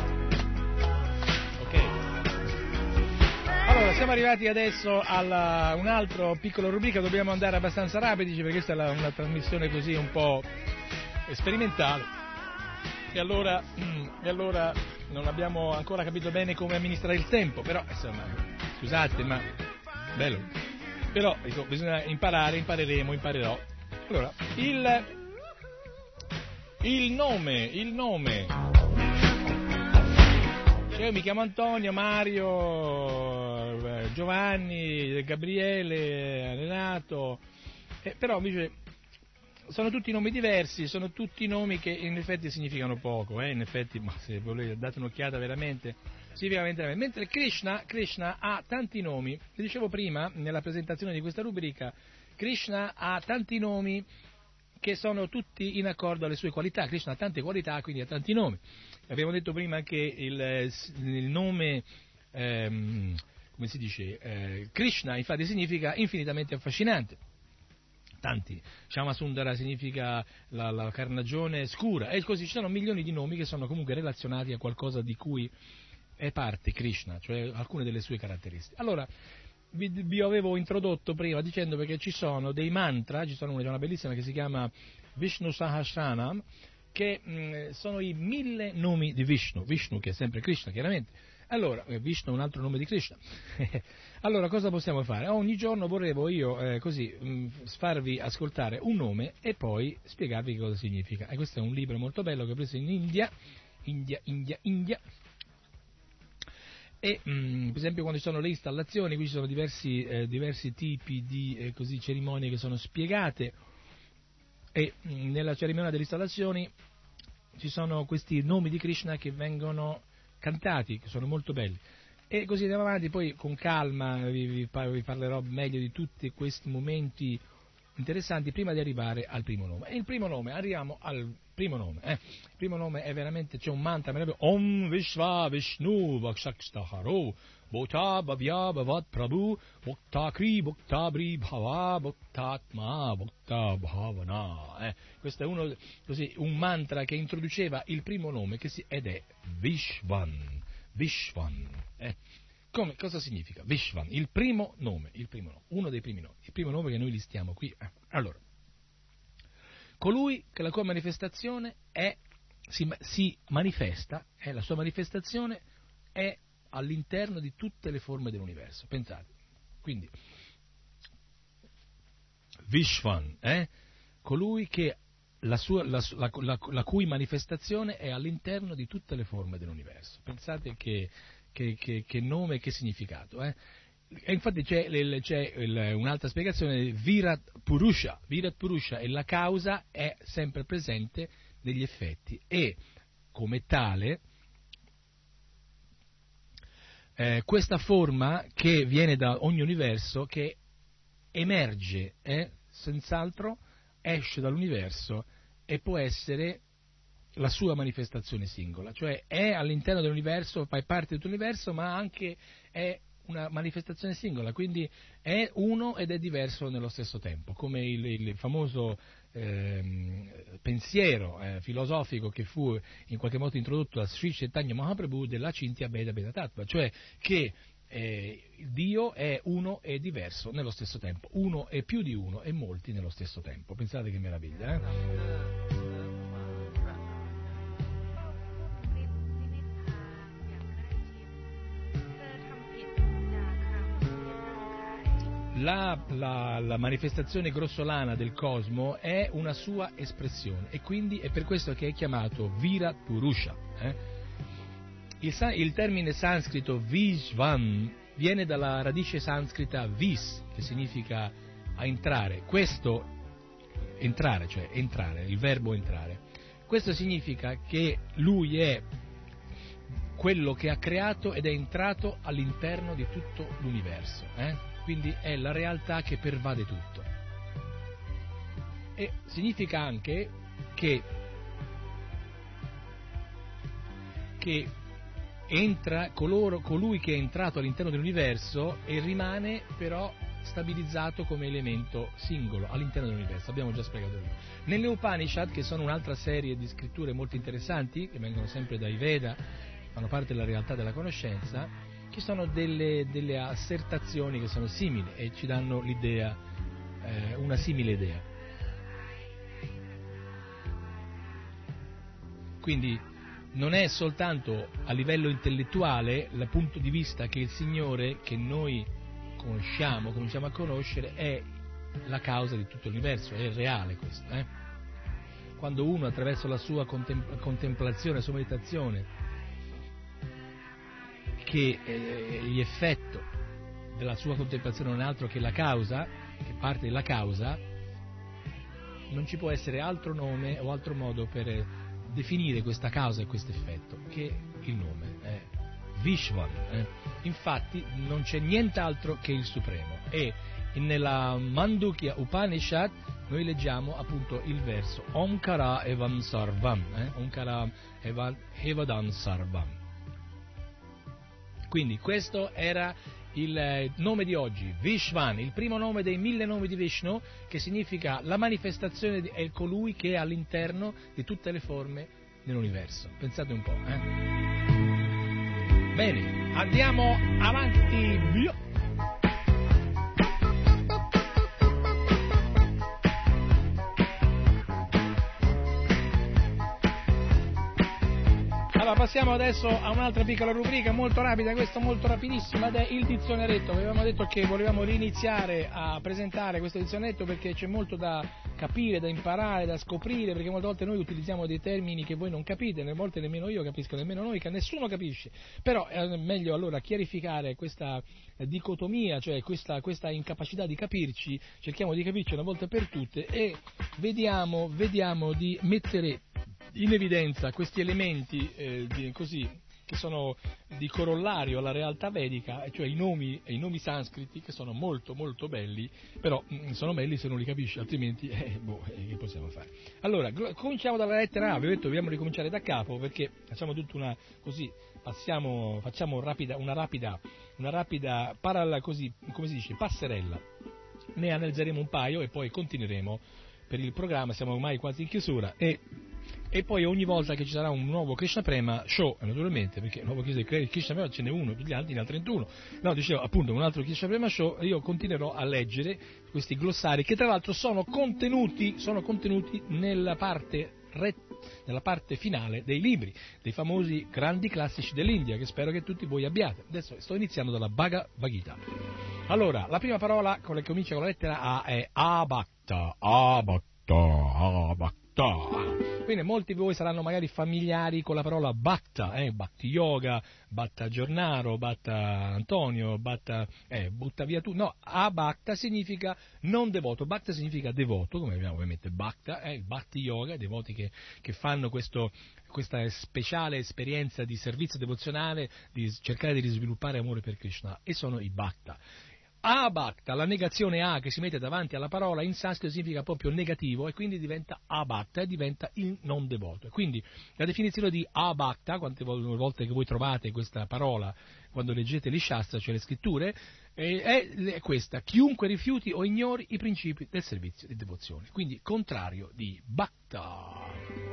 Ok. Allora, siamo arrivati adesso a un altro piccolo rubrica, dobbiamo andare abbastanza rapidi perché questa è la, una trasmissione così un po' sperimentale. E allora, e allora non abbiamo ancora capito bene come amministrare il tempo, però insomma, scusate, ma bello. Però dico, bisogna imparare, impareremo, imparerò. Allora, il il nome, il nome. Cioè, io mi chiamo Antonio, Mario, Giovanni, Gabriele, Renato, eh, però invece sono tutti nomi diversi, sono tutti nomi che in effetti significano poco, eh? In effetti, ma se volete date un'occhiata veramente, significa veramente. Mentre Krishna, Krishna ha tanti nomi, vi dicevo prima nella presentazione di questa rubrica, Krishna ha tanti nomi che sono tutti in accordo alle sue qualità. Krishna ha tante qualità, quindi ha tanti nomi. Abbiamo detto prima che il, il nome, ehm, come si dice, eh, Krishna infatti significa infinitamente affascinante. Tanti, Shyamasundara significa la, la carnagione scura, e così ci sono milioni di nomi che sono comunque relazionati a qualcosa di cui è parte Krishna, cioè alcune delle sue caratteristiche. Allora, vi, vi avevo introdotto prima dicendo perché ci sono dei mantra, ci sono una, c'è una bellissima che si chiama Vishnu Sahasranam, che mh, sono i mille nomi di Vishnu, Vishnu che è sempre Krishna chiaramente. Allora, Vishnu è un altro nome di Krishna. Allora, cosa possiamo fare? Ogni giorno vorrevo io eh, così mh, farvi ascoltare un nome e poi spiegarvi che cosa significa. E questo è un libro molto bello che ho preso in India, India, India, India. E mh, per esempio quando ci sono le installazioni, qui ci sono diversi, eh, diversi tipi di eh, così, cerimonie che sono spiegate, e mh, nella cerimonia delle installazioni ci sono questi nomi di Krishna che vengono cantati, che sono molto belli. E così andiamo avanti, poi con calma vi, vi, vi parlerò meglio di tutti questi momenti interessanti prima di arrivare al primo nome. E il primo nome, arriviamo al primo nome. Eh. Il primo nome è veramente, c'è un mantra, Om Vishva Vishnu Vakshakstaharo Bhota Bhavya Bhavat Prabhu Bhaktakri Bhaktabri Bhava Bhaktatma Bhakta Bhavana. Eh. Questo è uno, così, un mantra che introduceva il primo nome che si, ed è Vishvan. Vishvan. Eh. Come, cosa significa? Vishvan, il primo nome, il primo nome, uno dei primi nomi, il primo nome che noi listiamo qui. Eh. Allora, colui che la sua manifestazione è, si, si manifesta, eh, la sua manifestazione è all'interno di tutte le forme dell'universo. Pensate, quindi Vishwan, eh? colui che la, sua, la, la, la, la cui manifestazione è all'interno di tutte le forme dell'universo. Pensate che, che, che, che nome e che significato. Eh? E infatti c'è, c'è un'altra spiegazione, Virat Purusha. Virat Purusha è la causa, è sempre presente negli effetti e come tale eh, questa forma che viene da ogni universo, che emerge, eh, senz'altro esce dall'universo e può essere la sua manifestazione singola, cioè è all'interno dell'universo, fa parte di tutto l'universo, ma anche è una manifestazione singola, quindi è uno ed è diverso nello stesso tempo, come il, il famoso eh, pensiero eh, filosofico che fu in qualche modo introdotto da Sri Chaitanya Mahaprabhu della Cintya Bheda Bheda Tattva, cioè che eh, Dio è uno e diverso nello stesso tempo, uno e più di uno e molti nello stesso tempo. Pensate che meraviglia, eh? La, la, la manifestazione grossolana del cosmo è una sua espressione e quindi è per questo che è chiamato Virat Purusha. Eh? Il, il termine sanscrito Vishvan viene dalla radice sanscrita vis, che significa a entrare. Questo, entrare, cioè entrare, il verbo entrare. Questo significa che lui è quello che ha creato ed è entrato all'interno di tutto l'universo. Eh? Quindi è la realtà che pervade tutto. E significa anche che, che entra coloro, colui che è entrato all'interno dell'universo e rimane però stabilizzato come elemento singolo all'interno dell'universo. Abbiamo già spiegato prima. Nelle Upanishad, che sono un'altra serie di scritture molto interessanti, che vengono sempre dai Veda, fanno parte della realtà della conoscenza, ci sono delle, delle assertazioni che sono simili e ci danno l'idea, eh, una simile idea. Quindi non è soltanto a livello intellettuale il punto di vista che il Signore, che noi conosciamo, cominciamo a conoscere, è la causa di tutto l'universo, è reale questo. Eh? Quando uno attraverso la sua contem- contemplazione, la sua meditazione, che eh, l'effetto della sua contemplazione non è altro che la causa, che parte della causa, non ci può essere altro nome o altro modo per eh, definire questa causa e questo effetto che il nome, eh, Vishwan. Eh. Infatti non c'è nient'altro che il Supremo e nella Mandukya Upanishad noi leggiamo appunto il verso Omkara Evam Sarvam, eh, Omkara Evam Evadam Sarvam. Quindi questo era il nome di oggi, Vishwan, il primo nome dei mille nomi di Vishnu, che significa la manifestazione, di, è colui che è all'interno di tutte le forme dell'universo. Pensate un po', eh? Bene, andiamo avanti, via! Allora, passiamo adesso a un'altra piccola rubrica molto rapida, questa molto rapidissima, ed è il dizionaretto. Avevamo detto che volevamo riniziare a presentare questo dizionaretto perché c'è molto da capire, da imparare, da scoprire, perché molte volte noi utilizziamo dei termini che voi non capite, a volte nemmeno io capisco, nemmeno noi, che nessuno capisce. Però è meglio allora chiarificare questa dicotomia, cioè questa, questa incapacità di capirci, cerchiamo di capirci una volta per tutte e vediamo, vediamo di mettere in evidenza questi elementi eh, di, così, che sono di corollario alla realtà vedica, cioè i nomi, i nomi sanscriti, che sono molto molto belli, però mh, sono belli se non li capisci, altrimenti eh, boh, eh, che possiamo fare? Allora, gl- cominciamo dalla lettera A. Vi ho detto dobbiamo ricominciare da capo perché facciamo tutta una così, passiamo, facciamo rapida, una rapida, una rapida paralla, così, come si dice, passerella. Ne analizzeremo un paio e poi continueremo per il programma, siamo ormai quasi in chiusura e E poi ogni volta che ci sarà un nuovo Krishna Prema show, naturalmente, perché il nuovo Krishna Prema ce n'è uno, tutti gli altri ne ha trentuno, no, dicevo appunto un altro Krishna Prema show, io continuerò a leggere questi glossari che tra l'altro sono contenuti, sono contenuti nella parte re, nella parte finale dei libri, dei famosi grandi classici dell'India, che spero che tutti voi abbiate. Adesso sto iniziando dalla Bhagavad Gita. Allora, la prima parola con la che comincia con la lettera A è Abhakta, Abhakta, Abhakta. Quindi molti di voi saranno magari familiari con la parola Bhakta, eh, Bhakti Yoga, Bhatta Giornaro, Bhatta Antonio, Bhatta, eh, butta via tu. No, Abhakta significa non devoto, Bhakta significa devoto, come abbiamo ovviamente Bhakta, eh, Bhakti Yoga, devoti che, che fanno questo, questa speciale esperienza di servizio devozionale, di cercare di sviluppare amore per Krishna, e sono i Bhakta. Abhakta, la negazione A che si mette davanti alla parola in sanscrito significa proprio negativo e quindi diventa Abhakta e diventa il non devoto. E quindi la definizione di Abhakta, quante volte che voi trovate questa parola quando leggete gli Shastra, cioè le scritture, è questa: chiunque rifiuti o ignori i principi del servizio di devozione, quindi contrario di Bhakta.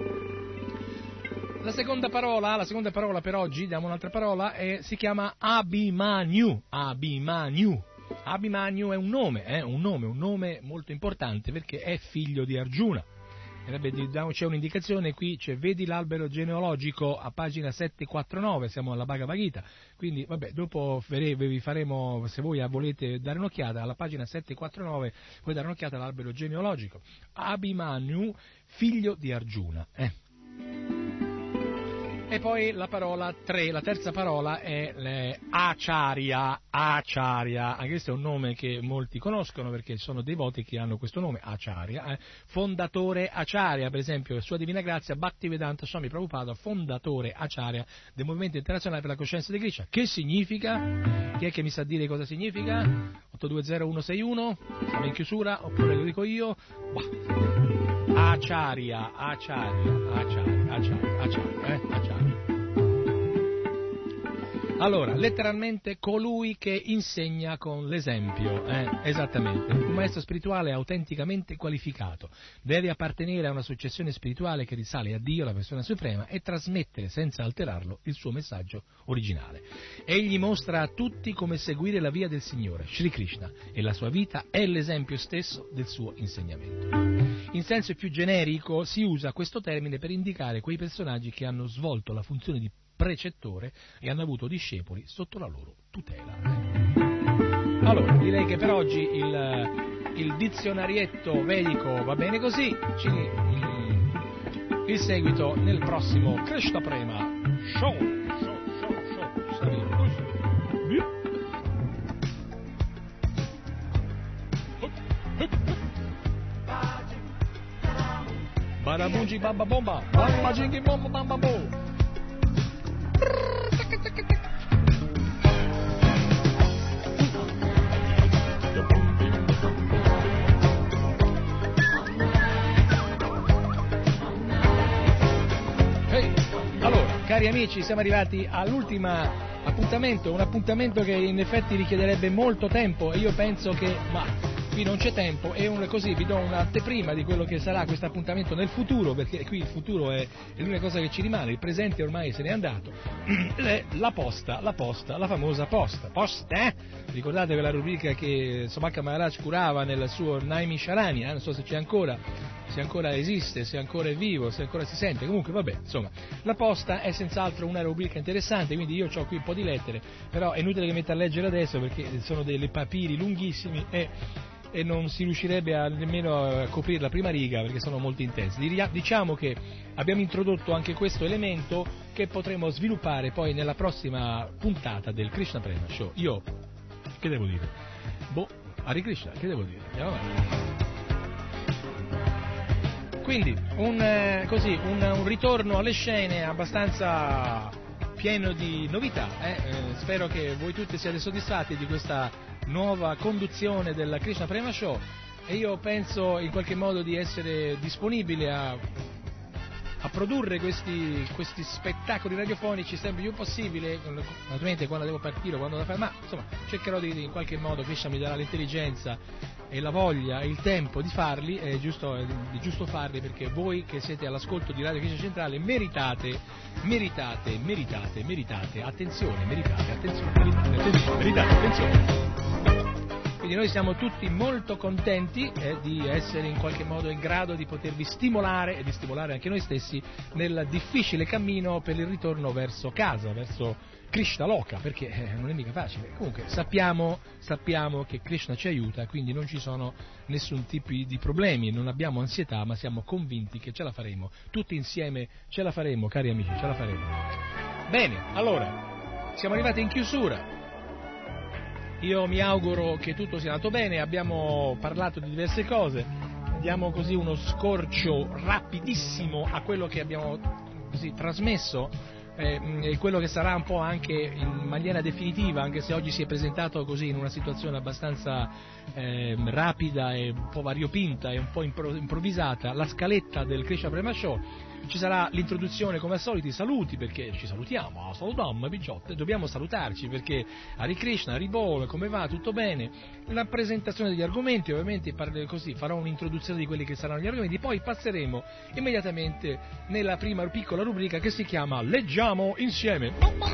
La seconda parola, la seconda parola per oggi, diamo un'altra parola, è, si chiama Abhimanyu. Abhimanyu. Abhimanyu è un nome, è eh, un nome, un nome molto importante perché è figlio di Arjuna. C'è un'indicazione qui, c'è vedi l'albero genealogico a pagina settecentoquarantanove, siamo alla Bhagavad Gita, quindi vabbè, dopo vi faremo, se voi volete dare un'occhiata, alla pagina settecentoquarantanove puoi dare un'occhiata all'albero genealogico. Abhimanyu, figlio di Arjuna. Eh. E poi la parola tre, la terza parola è le Acharya, Acharya, anche questo è un nome che molti conoscono perché sono devoti che hanno questo nome, Acharya, eh. Fondatore Acharya, per esempio, Sua Divina Grazia, Bhaktivedanta Swami Prabhupada, fondatore Acharya del Movimento Internazionale per la Coscienza di Krishna. Che significa? Chi è che mi sa dire cosa significa? otto due zero uno sei uno, siamo in chiusura, oppure lo dico io? Bah. Acharya, Acharya, Acharya, Acharya, Acharya, eh, Acharya. Allora, letteralmente colui che insegna con l'esempio, eh, esattamente. Un maestro spirituale autenticamente qualificato deve appartenere a una successione spirituale che risale a Dio, la persona suprema, e trasmettere senza alterarlo il suo messaggio originale. Egli mostra a tutti come seguire la via del Signore, Sri Krishna, e la sua vita è l'esempio stesso del suo insegnamento. In senso più generico si usa questo termine per indicare quei personaggi che hanno svolto la funzione di precettore e hanno avuto discepoli sotto la loro tutela. Allora, direi che per oggi il, il dizionarietto vedico va bene così, ci, mm, il seguito nel prossimo Krishna Prema Show. Show, show, show, Barabungi bamba bomba, bamba jingi bomba bamba bo. Hey, allora, cari amici, siamo arrivati all'ultimo appuntamento, un appuntamento che in effetti richiederebbe molto tempo e io penso che, ma qui non c'è tempo, e un, così vi do un'anteprima di quello che sarà questo appuntamento nel futuro, perché qui il futuro è, è l'unica cosa che ci rimane, il presente ormai se n'è andato. La posta, la posta, la famosa posta. Posta, eh? Ricordate quella rubrica che Somaka Maharaj curava nel suo Naimi Sharani, eh? Non so se c'è ancora, se ancora esiste, se ancora è vivo, se ancora si sente, comunque vabbè, insomma, la posta è senz'altro una rubrica interessante, quindi io ho qui un po' di lettere, però è inutile che metta a leggere adesso perché sono dei papiri lunghissimi e e non si riuscirebbe a, nemmeno a coprire la prima riga perché sono molto intensi. Diciamo che abbiamo introdotto anche questo elemento che potremo sviluppare poi nella prossima puntata del Krishna Prema Show. Io, che devo dire? Boh, Hare Krishna, che devo dire? Andiamo avanti. Quindi, un, eh, così, un, un ritorno alle scene abbastanza pieno di novità. Eh? Eh, spero che voi tutti siate soddisfatti di questa nuova conduzione della Krishna Prema Show e io penso in qualche modo di essere disponibile a, a produrre questi, questi spettacoli radiofonici sempre più possibile, naturalmente quando devo partire o quando devo fare, ma insomma cercherò di in qualche modo, Krishna mi darà l'intelligenza e la voglia e il tempo di farli, è giusto, è giusto farli perché voi che siete all'ascolto di Radio Krishna Centrale meritate, meritate, meritate, meritate, attenzione, meritate, attenzione, meritate, attenzione, meritate, attenzione. Quindi noi siamo tutti molto contenti eh, di essere in qualche modo in grado di potervi stimolare e di stimolare anche noi stessi nel difficile cammino per il ritorno verso casa, verso Krishna Loka, perché eh, non è mica facile. Comunque sappiamo, sappiamo che Krishna ci aiuta, quindi non ci sono nessun tipo di problemi, non abbiamo ansietà, ma siamo convinti che ce la faremo. Tutti insieme ce la faremo, cari amici, ce la faremo. Bene, allora, siamo arrivati in chiusura. Io mi auguro che tutto sia andato bene, abbiamo parlato di diverse cose, diamo così uno scorcio rapidissimo a quello che abbiamo così trasmesso. Eh, quello che sarà un po' anche in maniera definitiva, anche se oggi si è presentato così in una situazione abbastanza eh, rapida e un po' variopinta e un po' impro- improvvisata, la scaletta del Krishna Prema Show. Ci sarà l'introduzione come al solito, i saluti, perché ci salutiamo, salutiamo, picciotte, dobbiamo salutarci perché Hare Krishna, Hare Bol, come va, tutto bene, la presentazione degli argomenti, ovviamente così farò un'introduzione di quelli che saranno gli argomenti, poi passeremo immediatamente nella prima piccola rubrica che si chiama Leggiamo insieme.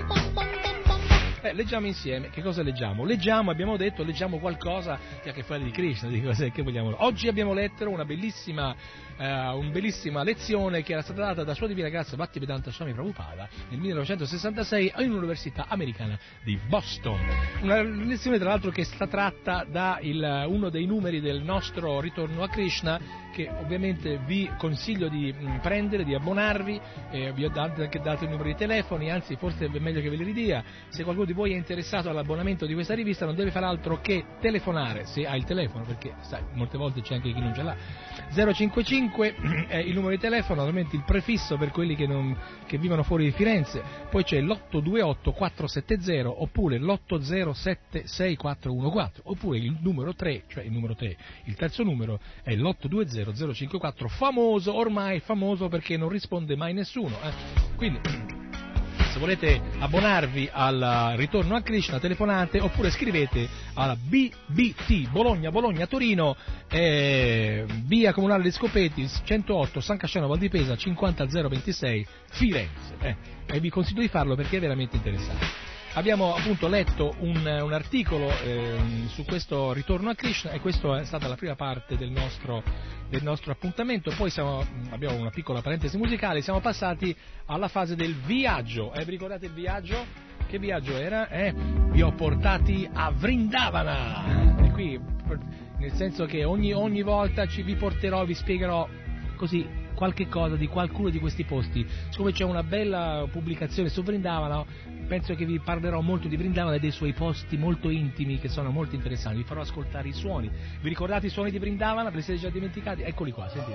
Eh, leggiamo insieme, che cosa leggiamo? Leggiamo, abbiamo detto, leggiamo qualcosa che ha a che fare di Krishna, di cos'è che vogliamo. Oggi abbiamo letto una bellissima, eh, una bellissima lezione che era stata data da Sua Divina Grazia Bhaktivedanta Swami Prabhupada nel millenovecentosessantasei all'Università Americana di Boston. Una lezione tra l'altro che è stata tratta da il, uno dei numeri del nostro ritorno a Krishna, che ovviamente vi consiglio di mh, prendere, di abbonarvi, eh, vi ho dato anche dato il numero di telefoni, anzi forse è meglio che ve li ridia. Se qualcuno di voi è interessato all'abbonamento di questa rivista non deve fare altro che telefonare, se ha il telefono, perché sai, molte volte c'è anche chi non ce l'ha. zero cinquantacinque è il numero di telefono, ovviamente il prefisso per quelli che, non, che vivono fuori di Firenze, poi c'è l'otto due otto quattro sette zero oppure l'otto zero sette sei quattro uno quattro, oppure il numero tre, cioè il numero tre, il terzo numero è l'otto due zero zero cinque quattro, famoso, ormai famoso perché non risponde mai nessuno, eh? Quindi se volete abbonarvi al ritorno a Krishna telefonate oppure scrivete alla B B T Bologna Bologna Torino, eh, via Comunale dei Scopeti centootto San Casciano Val di Pesa cinquanta zero ventisei Firenze, eh, e vi consiglio di farlo perché è veramente interessante. Abbiamo appunto letto un, un articolo eh, su questo ritorno a Krishna e questa è stata la prima parte del nostro, del nostro appuntamento. Poi siamo, abbiamo una piccola parentesi musicale, siamo passati alla fase del viaggio. Eh, vi ricordate il viaggio? Che viaggio era? Eh, vi ho portati a Vrindavana. E qui, nel senso che ogni, ogni volta ci vi porterò, vi spiegherò così qualche cosa di qualcuno di questi posti. Siccome c'è una bella pubblicazione su Vrindavana, penso che vi parlerò molto di Vrindavana e dei suoi posti molto intimi che sono molto interessanti. Vi farò ascoltare i suoni. Vi ricordate i suoni di Vrindavana? Ve li siete già dimenticati? Eccoli qua, sentite.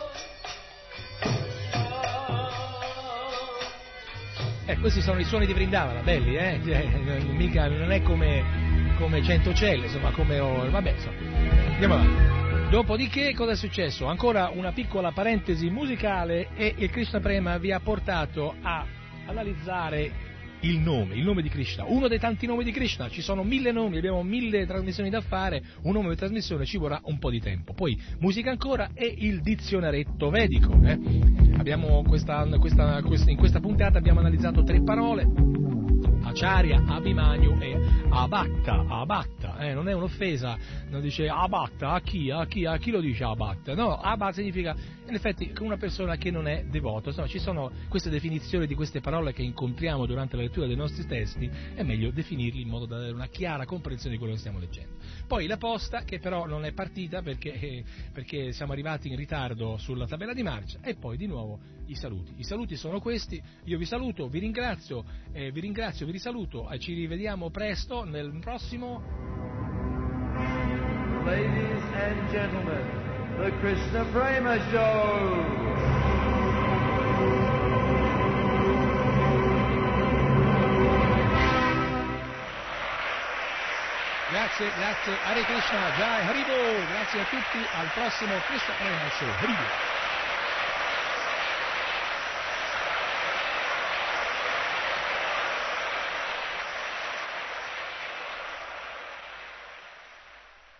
Eh, questi sono i suoni di Vrindavana, belli, eh? Cioè, mica, non è come, come Centocelle, insomma, come... Oh, vabbè, insomma. Andiamo avanti. Dopodiché cosa è successo? Ancora una piccola parentesi musicale e il Krishna Prema vi ha portato a analizzare il nome, il nome di Krishna, uno dei tanti nomi di Krishna. Ci sono mille nomi, abbiamo mille trasmissioni da fare, un nome di trasmissione ci vorrà un po' di tempo. Poi musica ancora e il dizionaretto vedico. Eh? Abbiamo questa, questa, questa, in questa puntata abbiamo analizzato tre parole: Acharya, Abhimanyu e Abhatta, Abhatta, eh, non è un'offesa, non dice Abhatta, a chi, a chi, a chi lo dice Abhatta? No, Abhatta significa in effetti una persona che non è devoto. Insomma, ci sono queste definizioni di queste parole che incontriamo durante la lettura dei nostri testi, è meglio definirli in modo da avere una chiara comprensione di quello che stiamo leggendo. Poi la posta, che però non è partita perché, eh, perché siamo arrivati in ritardo sulla tabella di marcia, e poi di nuovo i saluti. I saluti sono questi, io vi saluto, vi ringrazio, eh, vi ringrazio, vi risaluto, e ci rivediamo presto nel prossimo... Ladies and gentlemen, the Krishna Prema Show! Grazie, grazie, Hare Krishna, Jai Haribo, grazie a tutti, al prossimo Krishna Prema Show, Haribo.